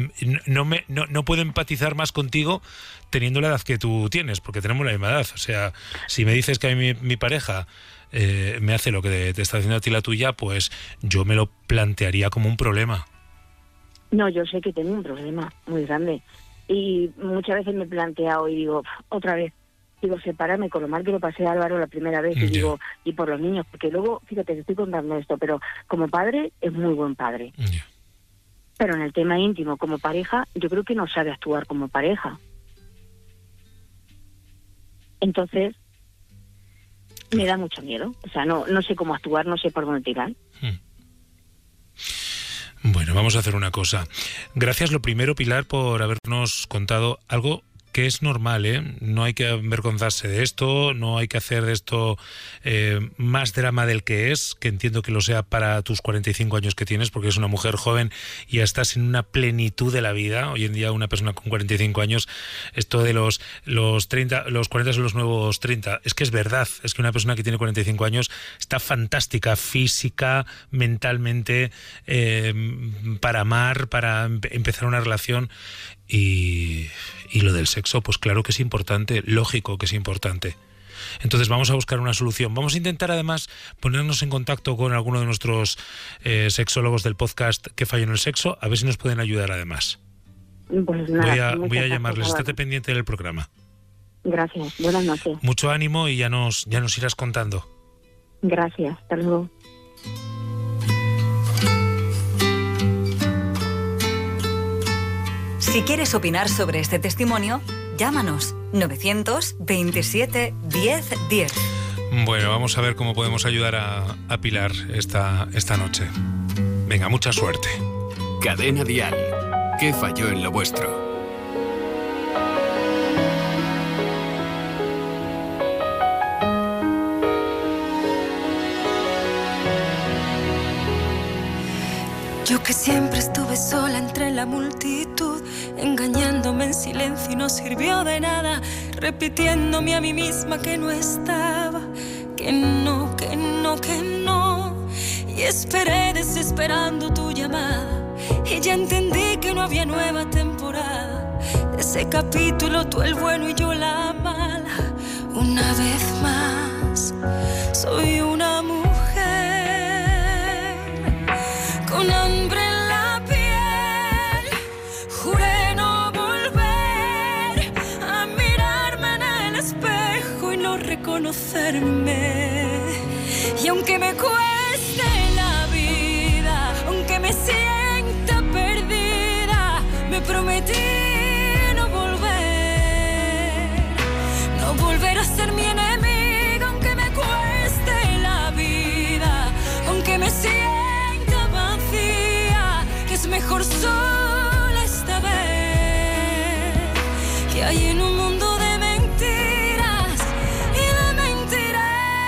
no, me, no, no puedo empatizar más contigo teniendo la edad que tú tienes, porque tenemos la misma edad. O sea, si me dices que a mí mi, mi pareja eh, me hace lo que te está haciendo a ti la tuya, pues yo me lo plantearía como un problema. No, yo sé que tengo un problema muy grande. Y muchas veces me he planteado y digo, otra vez, digo, separarme con lo mal que lo pasé a Álvaro la primera vez, y Ya. digo, y por los niños, porque luego, fíjate, te estoy contando esto, pero como padre es muy buen padre. Ya. Pero en el tema íntimo, como pareja, yo creo que no sabe actuar como pareja. Entonces, me da mucho miedo. O sea, no, no sé cómo actuar, no sé por dónde tirar. Bueno, vamos a hacer una cosa. Gracias, lo primero, Pilar, por habernos contado algo que es normal, ¿eh? No hay que avergonzarse de esto, no hay que hacer de esto eh, más drama del que es, que entiendo que lo sea para tus cuarenta y cinco años que tienes, porque es una mujer joven y ya estás en una plenitud de la vida. Hoy en día una persona con cuarenta y cinco años, esto de los, los treinta, los cuarenta son los nuevos treinta, es que es verdad, es que una persona que tiene cuarenta y cinco años está fantástica, física, mentalmente, eh, para amar, para em- empezar una relación. Y, y lo del sexo, pues claro que es importante, lógico que es importante. Entonces vamos a buscar una solución. Vamos a intentar además ponernos en contacto con alguno de nuestros eh, sexólogos del podcast Que Fallo en el Sexo, a ver si nos pueden ayudar además. Pues nada, Voy a, muchas voy a gracias, llamarles, Álvaro. estate pendiente del programa. Gracias, buenas noches. Mucho ánimo y ya nos, ya nos irás contando. Gracias, hasta luego. Si quieres opinar sobre este testimonio, llámanos novecientos veintisiete diez diez. Bueno, vamos a ver cómo podemos ayudar a, a Pilar esta, esta noche. Venga, mucha suerte. Cadena Dial. ¿Qué falló en lo vuestro? Yo que siempre estuve sola entre la multitud, engañándome en silencio y no sirvió de nada, repitiéndome a mí misma que no estaba, que no, que no, que no. Y esperé desesperando tu llamada y ya entendí que no había nueva temporada. De ese capítulo tú el bueno y yo la mala. Una vez más, soy una mujer reconocerme. Y aunque me cueste la vida, aunque me sienta perdida, me prometí no volver, no volver a ser mi enemiga, aunque me cueste la vida, aunque me sienta vacía, que es mejor sola esta vez, que hay en un mundo de mentiras y de mentiras.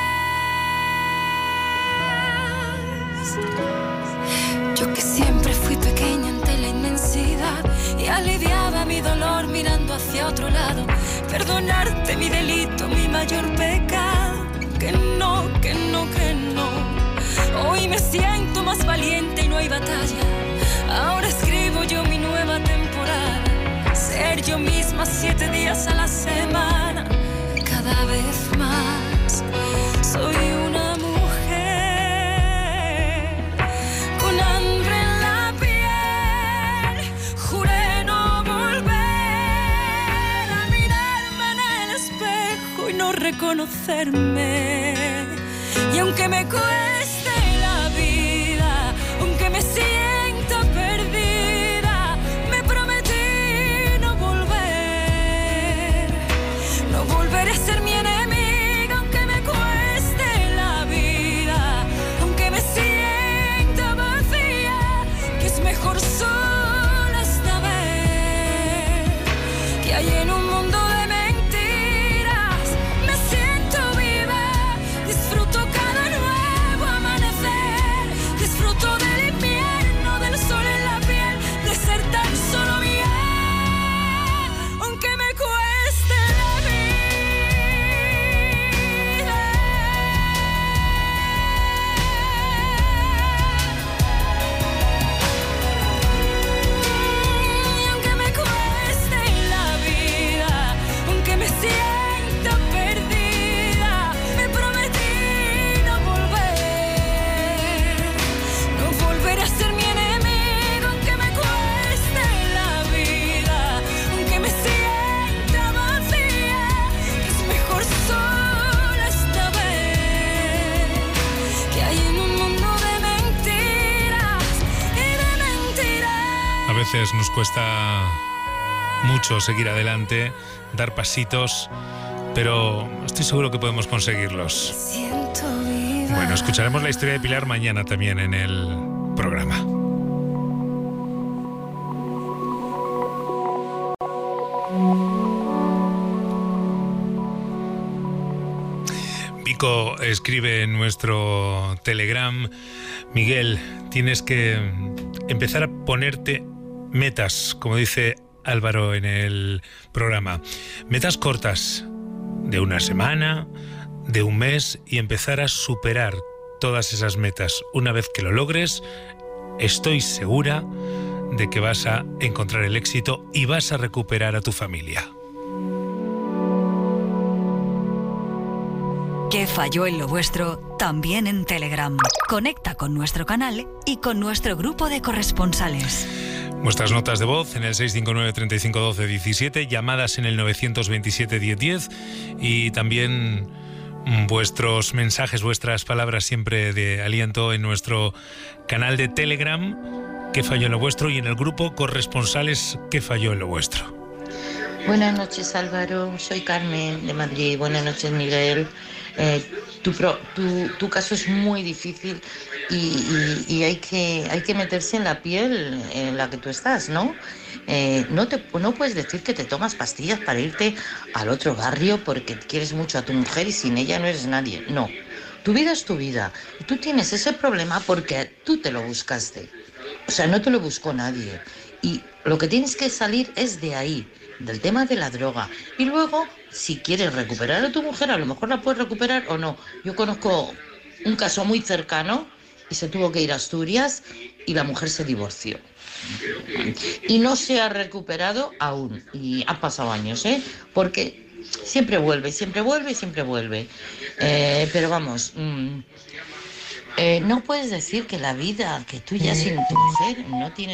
Yo que siempre fui pequeña ante la inmensidad y aliviaba mi dolor mirando hacia otro lado. Perdonarte mi delito, mi mayor pecado. Que no, que no, que no. Hoy me siento más valiente y no hay batalla. Ahora escribo yo mi nueva temporada. Ser yo misma siete días a la semana. Cada vez más soy una mujer con hambre en la piel. Juré no volver a mirarme en el espejo y no reconocerme. Y aunque me cueste la vida, aunque me sienta perdida, me prometí no volver, no volveré a ser mi enemiga, aunque me cueste la vida, aunque me sienta vacía, que es mejor sola esta vez, que hay en un mundo de mentiras. Me siento viva, disfruto cada nuevo amanecer, disfruto del invierno, del sol en la piel, de ser tan solo mía, aunque me cueste la vida. Y aunque me cueste la vida, aunque me sienta perdida, me prometí no volver, no volver a ser mi enemigo, aunque me cueste la vida, aunque me sienta vacía, que es mejor sola esta vez, que hay en un mundo de mentiras y de mentiras. A veces nos cuesta mucho seguir adelante, dar pasitos, pero estoy seguro que podemos conseguirlos. Siento viva. Bueno, escucharemos la historia de Pilar mañana también en el programa. Vico escribe en nuestro Telegram: Miguel, tienes que empezar a ponerte metas, como dice Álvaro en el programa. Metas cortas, de una semana, de un mes, y empezar a superar todas esas metas. Una vez que lo logres, estoy segura de que vas a encontrar el éxito y vas a recuperar a tu familia. ¿Qué falló en lo vuestro? También en Telegram. Conecta con nuestro canal y con nuestro grupo de corresponsales. Vuestras notas de voz en el seis cinco nueve, treinta y cinco, doce, diecisiete, llamadas en el novecientos veintisiete, diez, diez, y también vuestros mensajes, vuestras palabras siempre de aliento en nuestro canal de Telegram, ¿Qué falló en lo vuestro? Y en el grupo Corresponsales, ¿Qué falló en lo vuestro? Buenas noches, Álvaro. Soy Carmen de Madrid. Buenas noches, Miguel. Eh, tu, pro, tu, tu caso es muy difícil y, y, y hay que hay que meterse en la piel en la que tú estás, ¿no? Eh, no, te, no puedes decir que te tomas pastillas para irte al otro barrio porque quieres mucho a tu mujer y sin ella no eres nadie. No, tu vida es tu vida. Y tú tienes ese problema porque tú te lo buscaste. O sea, no te lo buscó nadie. Y lo que tienes que salir es de ahí, del tema de la droga. Y luego, si quieres recuperar a tu mujer, a lo mejor la puedes recuperar o no. Yo conozco un caso muy cercano y se tuvo que ir a Asturias y la mujer se divorció. Y no se ha recuperado aún. Y ha pasado años, ¿eh? Porque siempre vuelve, siempre vuelve, siempre vuelve. Eh, pero vamos... Mmm, Eh, no puedes decir que la vida, que tú ya sin tu mujer no tienes nada.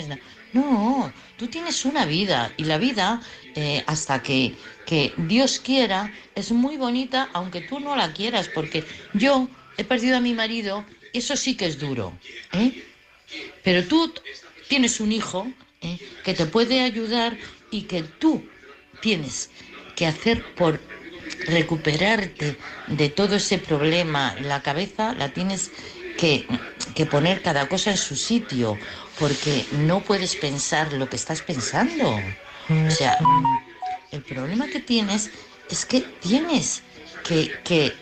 No, tú tienes una vida y la vida, eh, hasta que, que Dios quiera, es muy bonita, aunque tú no la quieras, porque yo he perdido a mi marido, eso sí que es duro, ¿eh? Pero tú tienes un hijo, ¿eh?, que te puede ayudar y que tú tienes que hacer por recuperarte de todo ese problema. La cabeza la tienes que, que poner cada cosa en su sitio, porque no puedes pensar lo que estás pensando. O sea, el problema que tienes es que tienes que, que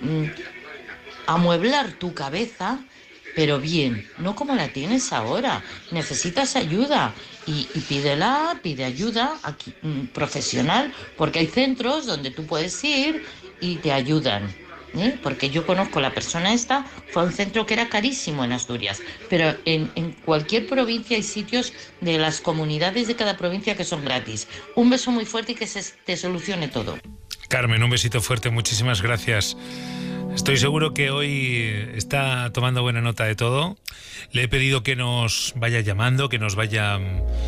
amueblar tu cabeza, pero bien, no como la tienes ahora. Necesitas ayuda y, y pídela, pide ayuda aquí, profesional, porque hay centros donde tú puedes ir y te ayudan, ¿eh? Porque yo conozco la persona esta, fue a un centro que era carísimo en Asturias, pero en, en cualquier provincia hay sitios de las comunidades de cada provincia que son gratis. Un beso muy fuerte y que se te solucione todo. Carmen, un besito fuerte, muchísimas gracias. Estoy seguro que hoy está tomando buena nota de todo. Le he pedido que nos vaya llamando, que nos vaya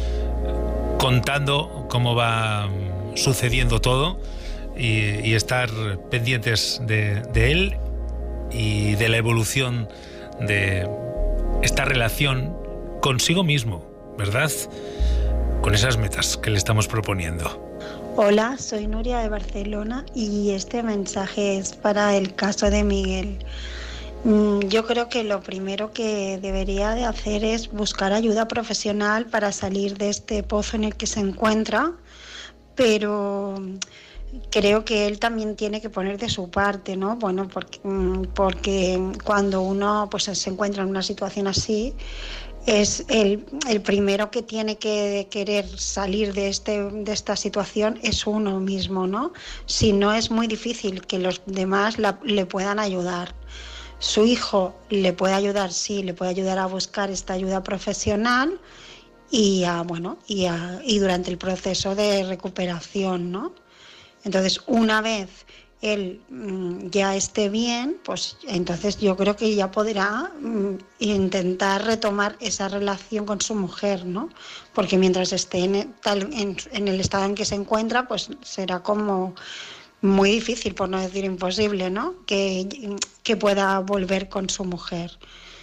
contando cómo va sucediendo todo y, y estar pendientes de, de él y de la evolución de esta relación consigo mismo, ¿verdad? Con esas metas que le estamos proponiendo. Hola, soy Nuria de Barcelona y este mensaje es para el caso de Miguel. Yo creo que lo primero que debería de hacer es buscar ayuda profesional para salir de este pozo en el que se encuentra, pero creo que él también tiene que poner de su parte, ¿no? Bueno, porque, porque cuando uno pues, se encuentra en una situación así, es el, el primero que tiene que querer salir de, este, de esta situación es uno mismo, ¿no? Si no, es muy difícil que los demás la, le puedan ayudar. Su hijo le puede ayudar, sí, le puede ayudar a buscar esta ayuda profesional y, a, bueno, y, a, y durante el proceso de recuperación, ¿no? Entonces, una vez él mm, ya esté bien, pues entonces yo creo que ya podrá mm, intentar retomar esa relación con su mujer, ¿no? Porque mientras esté en, tal, en, en el estado en que se encuentra, pues será como muy difícil, por no decir imposible, ¿no? Que, que pueda volver con su mujer.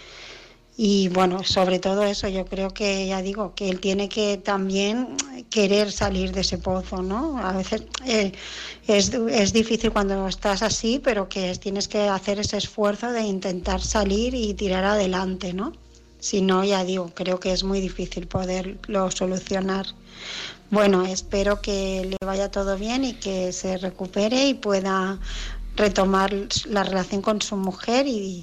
Y bueno, sobre todo eso, yo creo que, ya digo, que él tiene que también querer salir de ese pozo, ¿no? A veces eh, es, es difícil cuando estás así, pero que tienes que hacer ese esfuerzo de intentar salir y tirar adelante, ¿no? Si no, ya digo, creo que es muy difícil poderlo solucionar. Bueno, espero que le vaya todo bien y que se recupere y pueda retomar la relación con su mujer y...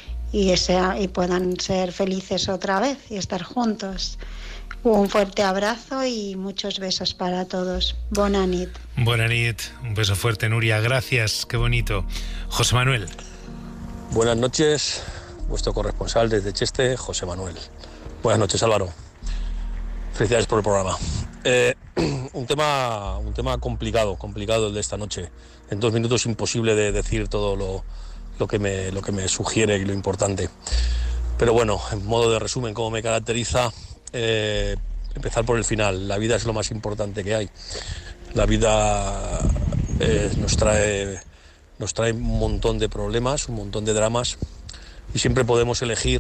Y, sea, y puedan ser felices otra vez y estar juntos. Un fuerte abrazo y muchos besos para todos. Bona nit. Bona nit, un beso fuerte, Nuria, gracias, qué bonito. José Manuel. Buenas noches, vuestro corresponsal desde Cheste, José Manuel. Buenas noches, Álvaro. Felicidades por el programa. Eh, un tema, un tema complicado, complicado el de esta noche. En dos minutos imposible de decir todo lo Lo que, me, lo que me sugiere y lo importante. Pero bueno, en modo de resumen, como me caracteriza, eh, empezar por el final. La vida es lo más importante que hay. La vida eh, nos trae, nos trae un montón de problemas, un montón de dramas, y siempre podemos elegir,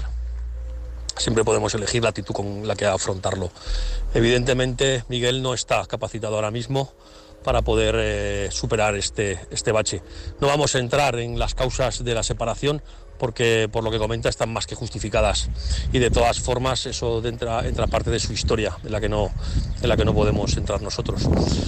siempre podemos elegir la actitud con la que afrontarlo. Evidentemente, Miguel no está capacitado ahora mismo para poder eh, superar este, este bache. No vamos a entrar en las causas de la separación porque, por lo que comenta, están más que justificadas, y de todas formas eso entra, entra parte de su historia en la que no, en la que no podemos entrar nosotros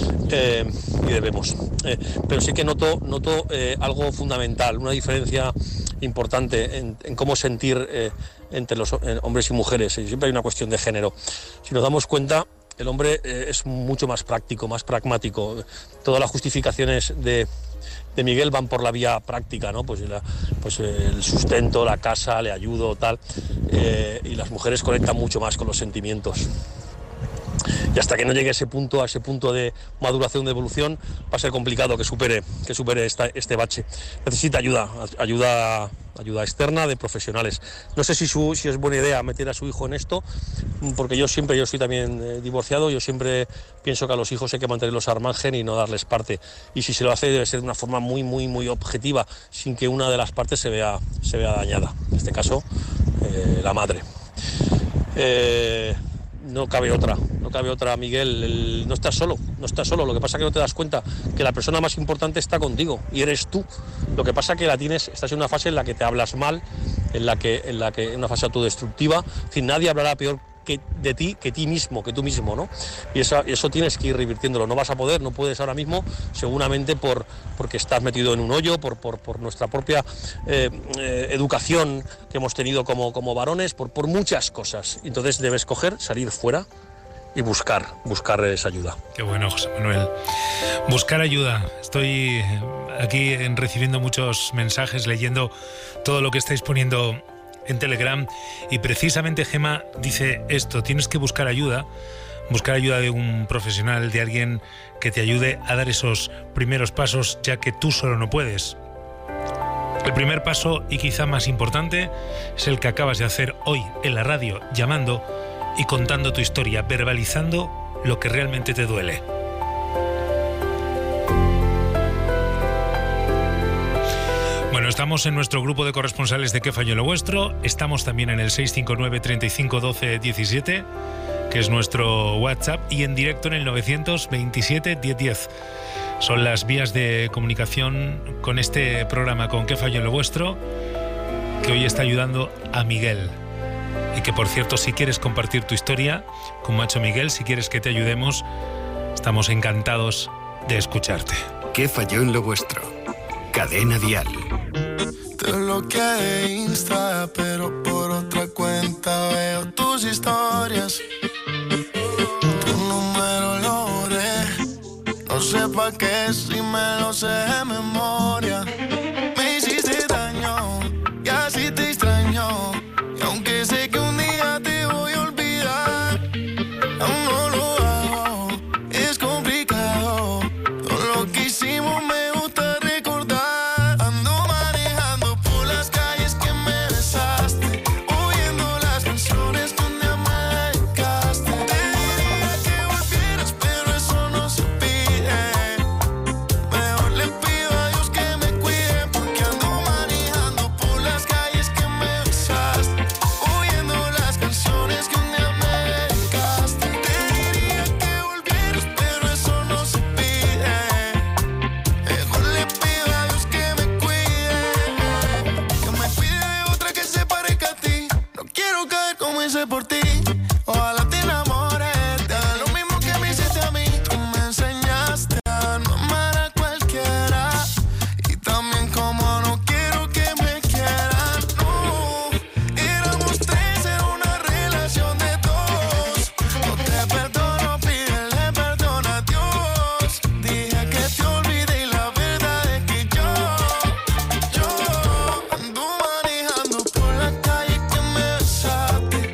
eh, y debemos. Eh, pero sí que noto, noto eh, algo fundamental, una diferencia importante en, en cómo sentir eh, entre los eh, hombres y mujeres. Y siempre hay una cuestión de género. Si nos damos cuenta, el hombre eh, es mucho más práctico, más pragmático. Todas las justificaciones de, de Miguel van por la vía práctica, ¿no? Pues, la, pues eh, el sustento, la casa, le ayudo, tal. Eh, y las mujeres conectan mucho más con los sentimientos. y hasta que no llegue a ese punto, a ese punto de maduración, de evolución, va a ser complicado que supere, que supere esta, este bache. Necesita ayuda, ayuda, ayuda externa de profesionales. No sé si, su, si es buena idea meter a su hijo en esto, porque yo siempre, yo soy también eh, divorciado, yo siempre pienso que a los hijos hay que mantenerlos al margen y no darles parte. Y si se lo hace debe ser de una forma muy, muy, muy objetiva, sin que una de las partes se vea, se vea dañada. En este caso, eh, la madre. Eh, no cabe otra, no cabe otra, Miguel. El, no estás solo, no estás solo. Lo que pasa es que no te das cuenta que la persona más importante está contigo y eres tú. Lo que pasa es que la tienes, estás en una fase en la que te hablas mal, en la que, en la que, en una fase autodestructiva. En fin, nadie hablará peor que de ti, que ti mismo, que tú mismo, ¿no? Y eso, eso tienes que ir revirtiéndolo. No vas a poder, no puedes ahora mismo, seguramente por porque estás metido en un hoyo, por, por, por nuestra propia eh, eh, educación que hemos tenido como, como varones, por, por muchas cosas. Entonces debes coger, salir fuera y buscar, buscar esa ayuda. Qué bueno, José Manuel. Buscar ayuda. Estoy aquí recibiendo muchos mensajes, leyendo todo lo que estáis poniendo en Telegram, y precisamente Gema dice esto: tienes que buscar ayuda, buscar ayuda de un profesional, de alguien que te ayude a dar esos primeros pasos, ya que tú solo no puedes. El primer paso, y quizá más importante, es el que acabas de hacer hoy en la radio, llamando y contando tu historia, verbalizando lo que realmente te duele. Bueno, estamos en nuestro grupo de corresponsales de ¿Qué falló en lo vuestro? Estamos también en el seis cinco nueve, treinta y cinco, doce, diecisiete, que es nuestro WhatsApp, y en directo en el novecientos veintisiete, diez diez. Son las vías de comunicación con este programa, con ¿Qué falló en lo vuestro?, que hoy está ayudando a Miguel. Y que, por cierto, si quieres compartir tu historia, como ha hecho Miguel, si quieres que te ayudemos, estamos encantados de escucharte. ¿Qué falló en lo vuestro? Cadena Dial. Te bloqueé de Insta, pero por otra cuenta veo tus historias. Tu número lo borré, no sé pa' qué si me lo sé de memoria. Me hiciste daño y así te extraño, y aunque sé que un día te voy a olvidar, aún no lo hago, es complicado. Todo lo que hicimos me por ti, ojalá te enamores, te haga lo mismo que me hiciste a mí. Tú me enseñaste a no amar a cualquiera, y también como no quiero que me quieran. No, éramos tres, era una relación de dos. No te perdono, pídele perdón a Dios. Dije que te olvidé y la verdad es que yo, yo ando manejando por la calle que me besaste,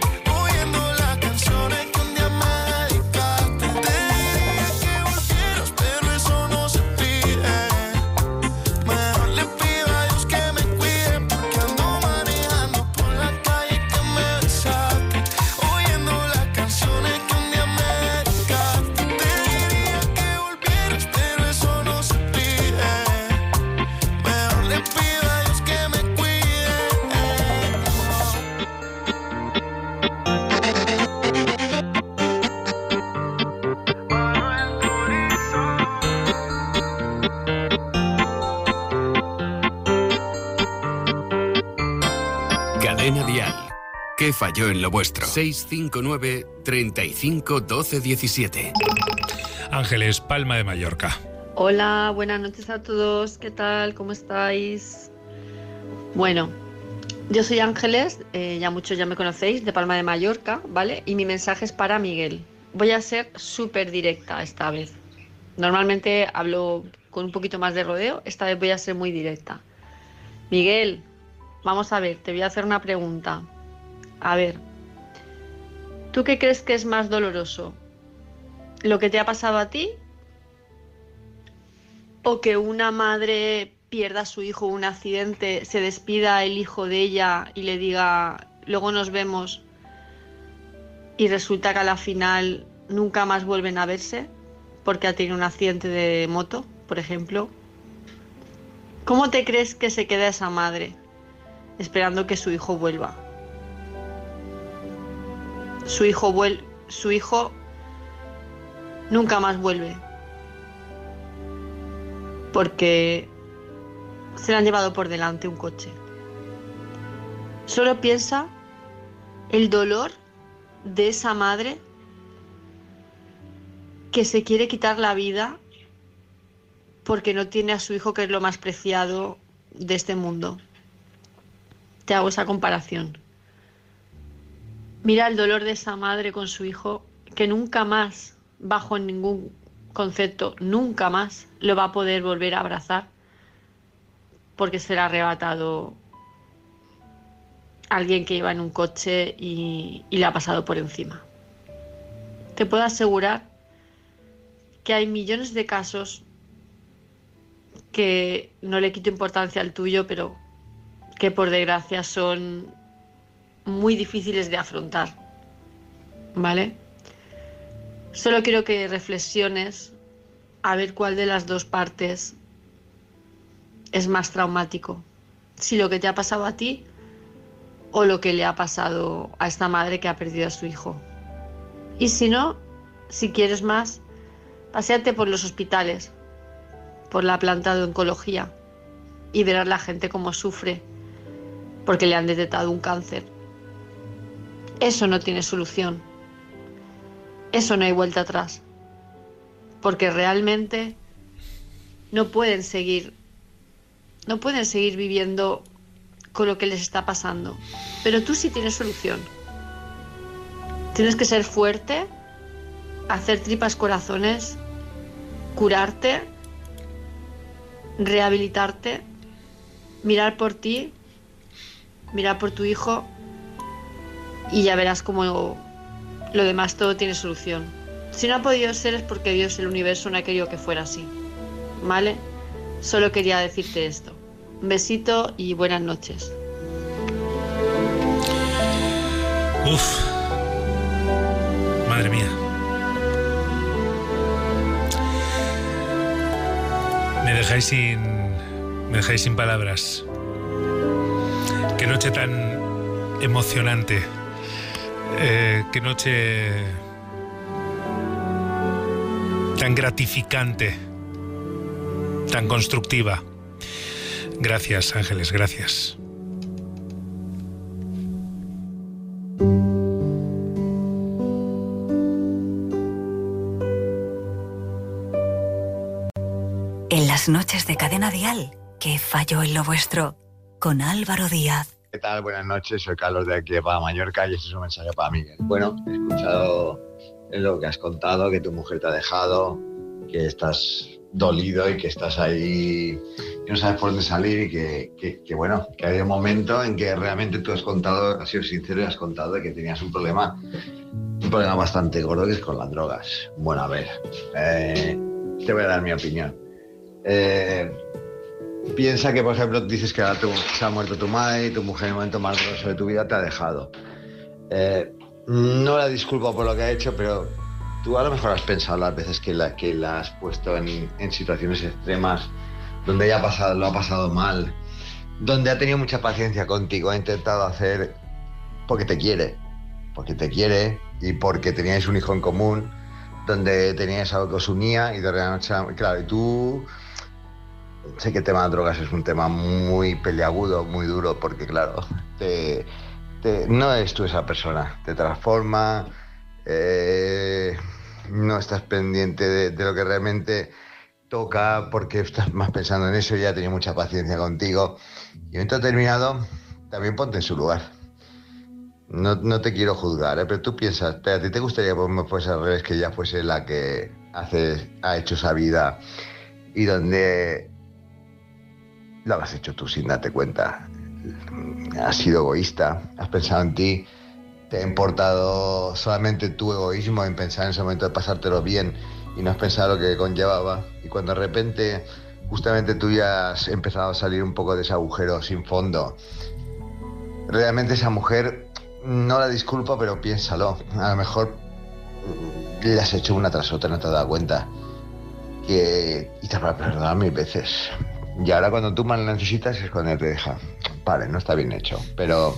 ¿Qué falló en lo vuestro? seis cinco nueve, treinta y cinco, doce, diecisiete. Ángeles, Palma de Mallorca. Hola, buenas noches a todos. ¿Qué tal? ¿Cómo estáis? Bueno, yo soy Ángeles, eh, ya muchos ya me conocéis, de Palma de Mallorca, ¿vale? Y mi mensaje es para Miguel. Voy a ser súper directa esta vez. Normalmente hablo con un poquito más de rodeo, esta vez voy a ser muy directa. Miguel, vamos a ver, te voy a hacer una pregunta. A ver, ¿tú qué crees que es más doloroso? lo que te ha pasado a ti, o que una madre pierda a su hijo en un accidente, se despida el hijo de ella y le diga luego nos vemos, y resulta que a la final nunca más vuelven a verse porque ha tenido un accidente de moto, por ejemplo. ¿Cómo te crees que se queda esa madre esperando que su hijo vuelva? Su hijo vuel- su hijo nunca más vuelve porque se le han llevado por delante un coche. Solo piensa el dolor de esa madre que se quiere quitar la vida porque no tiene a su hijo, que es lo más preciado de este mundo. Te hago esa comparación. Mira el dolor de esa madre con su hijo, que nunca más, bajo ningún concepto, nunca más lo va a poder volver a abrazar porque se le ha arrebatado alguien que iba en un coche y, y le ha pasado por encima. Te puedo asegurar que hay millones de casos que no le quito importancia al tuyo, pero que por desgracia son muy difíciles de afrontar, ¿vale? Solo quiero que reflexiones a ver cuál de las dos partes es más traumático. Si lo que te ha pasado a ti o lo que le ha pasado a esta madre que ha perdido a su hijo. Y si no, si quieres más, paséate por los hospitales, por la planta de oncología, y verás la gente cómo sufre porque le han detectado un cáncer. Eso no tiene solución. Eso no hay vuelta atrás. Porque realmente no pueden seguir, no pueden seguir viviendo con lo que les está pasando. Pero tú sí tienes solución. Tienes que ser fuerte, hacer tripas corazones, curarte, rehabilitarte, mirar por ti, mirar por tu hijo, y ya verás cómo lo demás todo tiene solución. Si no ha podido ser es porque Dios, el universo, no ha querido que fuera así, ¿vale? Solo quería decirte esto. Un besito y buenas noches. Uf, madre mía. Me dejáis sin, me dejáis sin palabras. Qué noche tan emocionante. Eh, qué noche tan gratificante, tan constructiva. Gracias, Ángeles, gracias. En las noches de Cadena Dial, que falló en lo vuestro, con Álvaro Díaz. ¿Qué tal? Buenas noches, soy Carlos de aquí de Mallorca y este es un mensaje para Miguel. Bueno, he escuchado lo que has contado, que tu mujer te ha dejado, que estás dolido y que estás ahí, que no sabes por dónde salir y que, que, que bueno, que hay un momento en que realmente tú has contado, has sido sincero y has contado de que tenías un problema, un problema bastante gordo, que es con las drogas. Bueno, a ver, eh, te voy a dar mi opinión. Eh, Piensa que, por ejemplo, dices que ahora tu, se ha muerto tu madre y tu mujer en el momento más doloroso de tu vida te ha dejado. Eh, no la disculpo por lo que ha hecho, pero tú a lo mejor has pensado las veces que la, que la has puesto en, en situaciones extremas, donde ella ha pasado, lo ha pasado mal, donde ha tenido mucha paciencia contigo, ha intentado hacer porque te quiere, porque te quiere y porque teníais un hijo en común, donde teníais algo que os unía y de la noche a... Claro, y tú... Sé que el tema de drogas es un tema muy peliagudo, muy duro, porque claro, te, te, no eres tú esa persona, te transforma, eh, no estás pendiente de, de lo que realmente toca, porque estás más pensando en eso, ya ha tenido mucha paciencia contigo. Y en un momento determinado, también ponte en su lugar. No, no te quiero juzgar, ¿eh? Pero tú piensas, pero a ti te gustaría que me fuese al revés, que ella fuese la que hace, ha hecho esa vida y donde... lo has hecho tú sin darte cuenta. Has sido egoísta, has pensado en ti te ha importado solamente tu egoísmo en pensar en ese momento de pasártelo bien y no has pensado lo que conllevaba. Y cuando de repente justamente tú ya has empezado a salir un poco de ese agujero sin fondo, realmente esa mujer, no la disculpo, pero piénsalo, a lo mejor le has hecho una tras otra, no te has dado cuenta, que y te habrá perdonado mil veces. Y ahora cuando tú más la necesitas es cuando él te deja. Vale, no está bien hecho, pero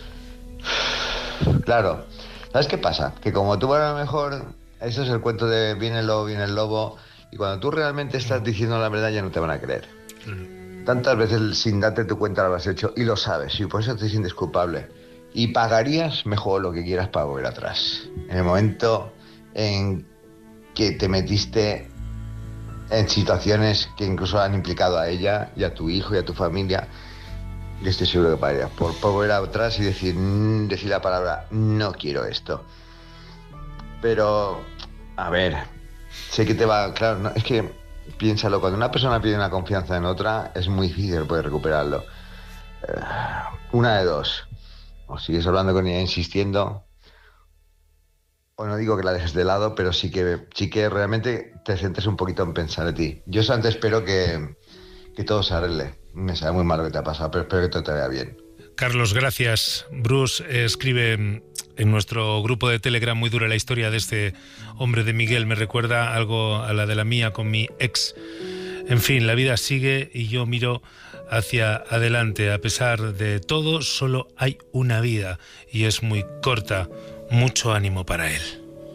claro, ¿sabes qué pasa? Que como tú a lo mejor, eso es el cuento de viene el lobo, viene el lobo, y cuando tú realmente estás diciendo la verdad ya no te van a creer. Tantas veces sin darte tu cuenta lo has hecho y lo sabes, y por eso te sientes culpable. Y pagarías mejor lo que quieras para volver atrás. En el momento en que te metiste en situaciones que incluso han implicado a ella y a tu hijo y a tu familia, yo estoy seguro que pagarías por, por volver atrás y decir, mm, decir la palabra, no quiero esto. Pero, a ver, sé que te va, claro, no, es que piénsalo, cuando una persona pierde una confianza en otra, es muy difícil poder recuperarlo. Eh, una de dos, o sigues hablando con ella insistiendo, o no digo que la dejes de lado, pero sí que, sí que realmente te centres un poquito en pensar en ti. Yo solamente espero que, que todo se arregle. Me sabe muy mal lo que te ha pasado, pero espero que todo te vaya bien. Carlos, gracias. Bruce eh, escribe en nuestro grupo de Telegram, muy dura la historia de este hombre de Miguel, me recuerda algo a la de la mía con mi ex. En fin, la vida sigue y yo miro hacia adelante. A pesar de todo, solo hay una vida y es muy corta. Mucho ánimo para él.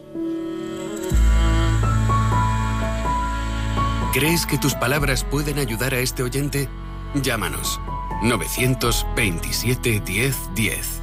¿Crees que tus palabras pueden ayudar a este oyente? Llámanos. novecientos veintisiete diez diez.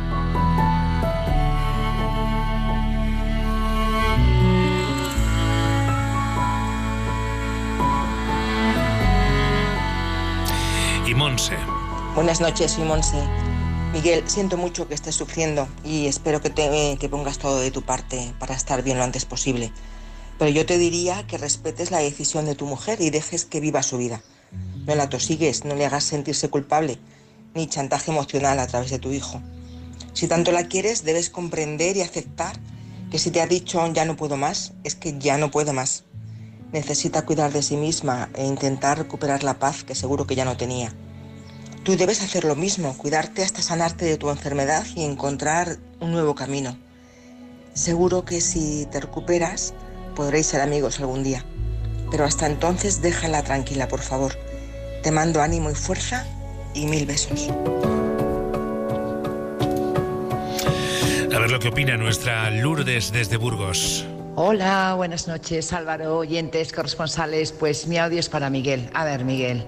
Y Monse. Buenas noches, soy Monse. Miguel, siento mucho que estés sufriendo y espero que, te, que pongas todo de tu parte para estar bien lo antes posible. Pero yo te diría que respetes la decisión de tu mujer y dejes que viva su vida. No la tosigues, no le hagas sentirse culpable, ni chantaje emocional a través de tu hijo. Si tanto la quieres, debes comprender y aceptar que si te ha dicho ya no puedo más, es que ya no puede más. Necesita cuidar de sí misma e intentar recuperar la paz que seguro que ya no tenía. Tú debes hacer lo mismo, cuidarte hasta sanarte de tu enfermedad y encontrar un nuevo camino. Seguro que si te recuperas, podréis ser amigos algún día. Pero hasta entonces déjala tranquila, por favor. Te mando ánimo y fuerza y mil besos. A ver lo que opina nuestra Lourdes desde Burgos. Hola, buenas noches, Álvaro, oyentes, corresponsales. Pues mi audio es para Miguel. A ver, Miguel.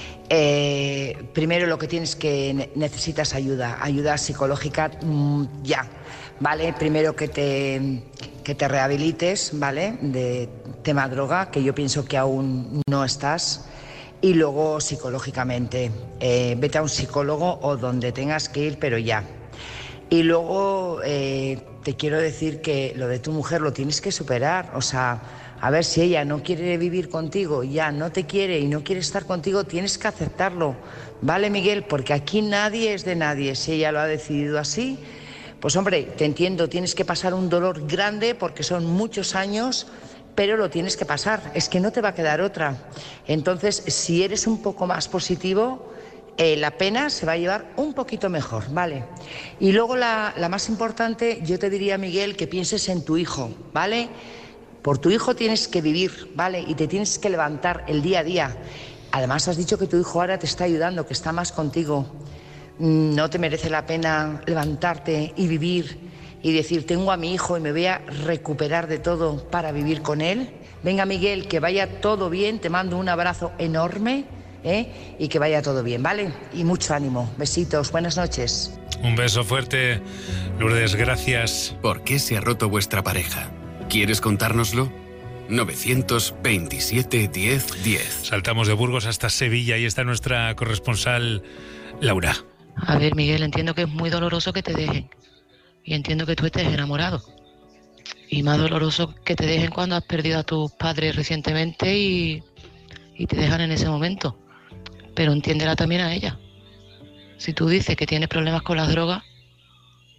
Eh, primero lo que tienes que necesitas ayuda, ayuda psicológica mmm, ya, ¿vale? Primero que te, que te rehabilites, ¿vale? De tema droga, que yo pienso que aún no estás, y luego psicológicamente, eh, vete a un psicólogo o donde tengas que ir, pero ya. Y luego eh, te quiero decir que lo de tu mujer lo tienes que superar, o sea, a ver, si ella no quiere vivir contigo, ya no te quiere y no quiere estar contigo, tienes que aceptarlo, ¿vale, Miguel? Porque aquí nadie es de nadie. Si ella lo ha decidido así, pues hombre, te entiendo, tienes que pasar un dolor grande porque son muchos años, pero lo tienes que pasar, es que no te va a quedar otra. Entonces, si eres un poco más positivo, eh, la pena se va a llevar un poquito mejor, ¿vale? Y luego la, la más importante, yo te diría, Miguel, que pienses en tu hijo, ¿vale? Por tu hijo tienes que vivir, ¿vale? Y te tienes que levantar el día a día. Además, has dicho que tu hijo ahora te está ayudando, que está más contigo. ¿No te merece la pena levantarte y vivir y decir, tengo a mi hijo y me voy a recuperar de todo para vivir con él? Venga, Miguel, que vaya todo bien. Te mando un abrazo enorme, ¿eh? Y que vaya todo bien, ¿vale? Y mucho ánimo. Besitos. Buenas noches. Un beso fuerte. Lourdes, gracias. ¿Por qué se ha roto vuestra pareja? ¿Quieres contárnoslo? novecientos veintisiete diez diez. Saltamos de Burgos hasta Sevilla y está nuestra corresponsal Laura. A ver, Miguel, entiendo que es muy doloroso que te dejen y entiendo que tú estés enamorado. Y más doloroso que te dejen cuando has perdido a tus padres recientemente y, y te dejan en ese momento. Pero entiéndela también a ella. Si tú dices que tienes problemas con las drogas,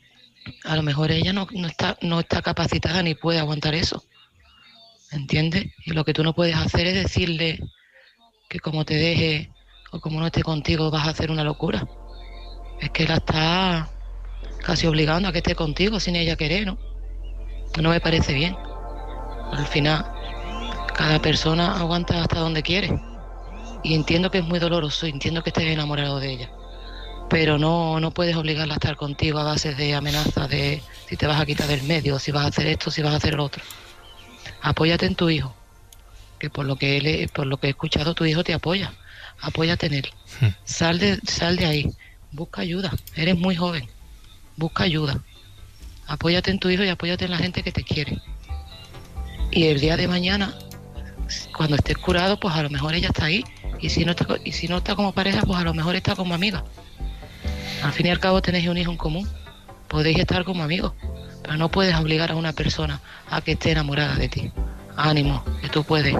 a lo mejor ella no, no, está, no está capacitada ni puede aguantar eso, ¿entiendes? Y lo que tú no puedes hacer es decirle que como te deje o como no esté contigo vas a hacer una locura. Es que la está casi obligando a que esté contigo sin ella querer, ¿no? No me parece bien. Al final, cada persona aguanta hasta donde quiere. Y entiendo que es muy doloroso, entiendo que estés enamorado de ella. Pero no, no puedes obligarla a estar contigo a base de amenazas de si te vas a quitar del medio, si vas a hacer esto, si vas a hacer lo otro. Apóyate en tu hijo, que por lo que él, por lo que he escuchado, tu hijo te apoya. Apóyate en él. Sal de, sal de ahí. Busca ayuda. Eres muy joven. Busca ayuda. Apóyate en tu hijo y apóyate en la gente que te quiere. Y el día de mañana, cuando estés curado, pues a lo mejor ella está ahí. Y si no está, y si no está como pareja, pues a lo mejor está como amiga. Al fin y al cabo tenéis un hijo en común. Podéis estar como amigos. Pero no puedes obligar a una persona a que esté enamorada de ti. Ánimo, que tú puedes.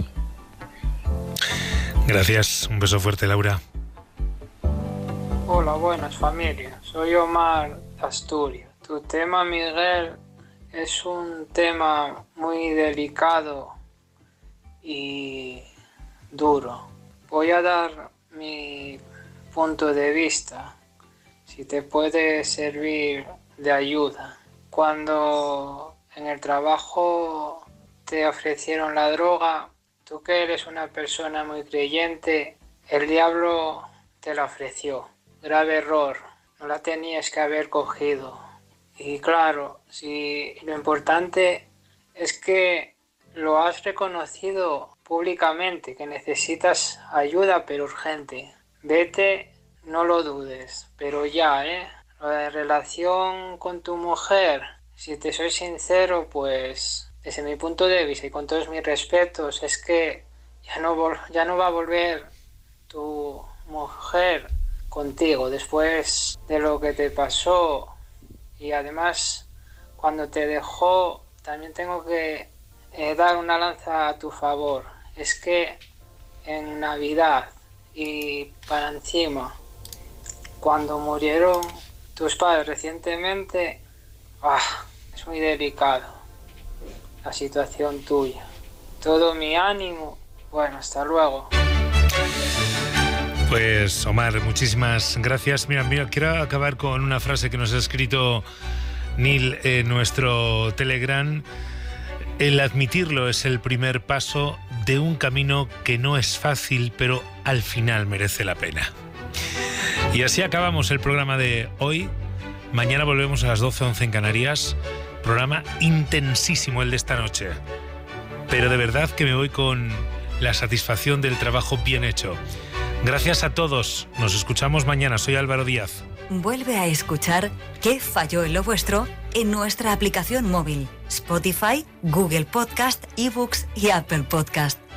Gracias. Un beso fuerte, Laura. Hola, buenas familia. Soy Omar de Asturias. Tu tema, Miguel, es un tema muy delicado y duro. Voy a dar mi punto de vista, si te puede servir de ayuda. Cuando en el trabajo te ofrecieron la droga, tú que eres una persona muy creyente, el diablo te la ofreció. Grave error, no la tenías que haber cogido. Y claro, si lo importante es que lo has reconocido públicamente, que necesitas ayuda pero urgente. Vete, no lo dudes, pero ya, ¿eh? La relación con tu mujer, si te soy sincero, pues desde mi punto de vista y con todos mis respetos, es que ya no, vol- ya no va a volver tu mujer contigo después de lo que te pasó. Y además, cuando te dejó, también tengo que eh, dar una lanza a tu favor. Es que en Navidad y para encima, cuando murieron tus padres recientemente, ah, es muy delicado la situación tuya. Todo mi ánimo. Bueno, hasta luego. Pues Omar, muchísimas gracias. Mira, mira, quiero acabar con una frase que nos ha escrito Neil en nuestro Telegram. El admitirlo es el primer paso de un camino que no es fácil, pero al final merece la pena. Y así acabamos el programa de hoy. Mañana volvemos a las doce, once en Canarias. Programa intensísimo el de esta noche. Pero de verdad que me voy con la satisfacción del trabajo bien hecho. Gracias a todos. Nos escuchamos mañana. Soy Álvaro Díaz. Vuelve a escuchar ¿Qué falló en lo vuestro? En nuestra aplicación móvil, Spotify, Google Podcast, eBooks y Apple Podcast.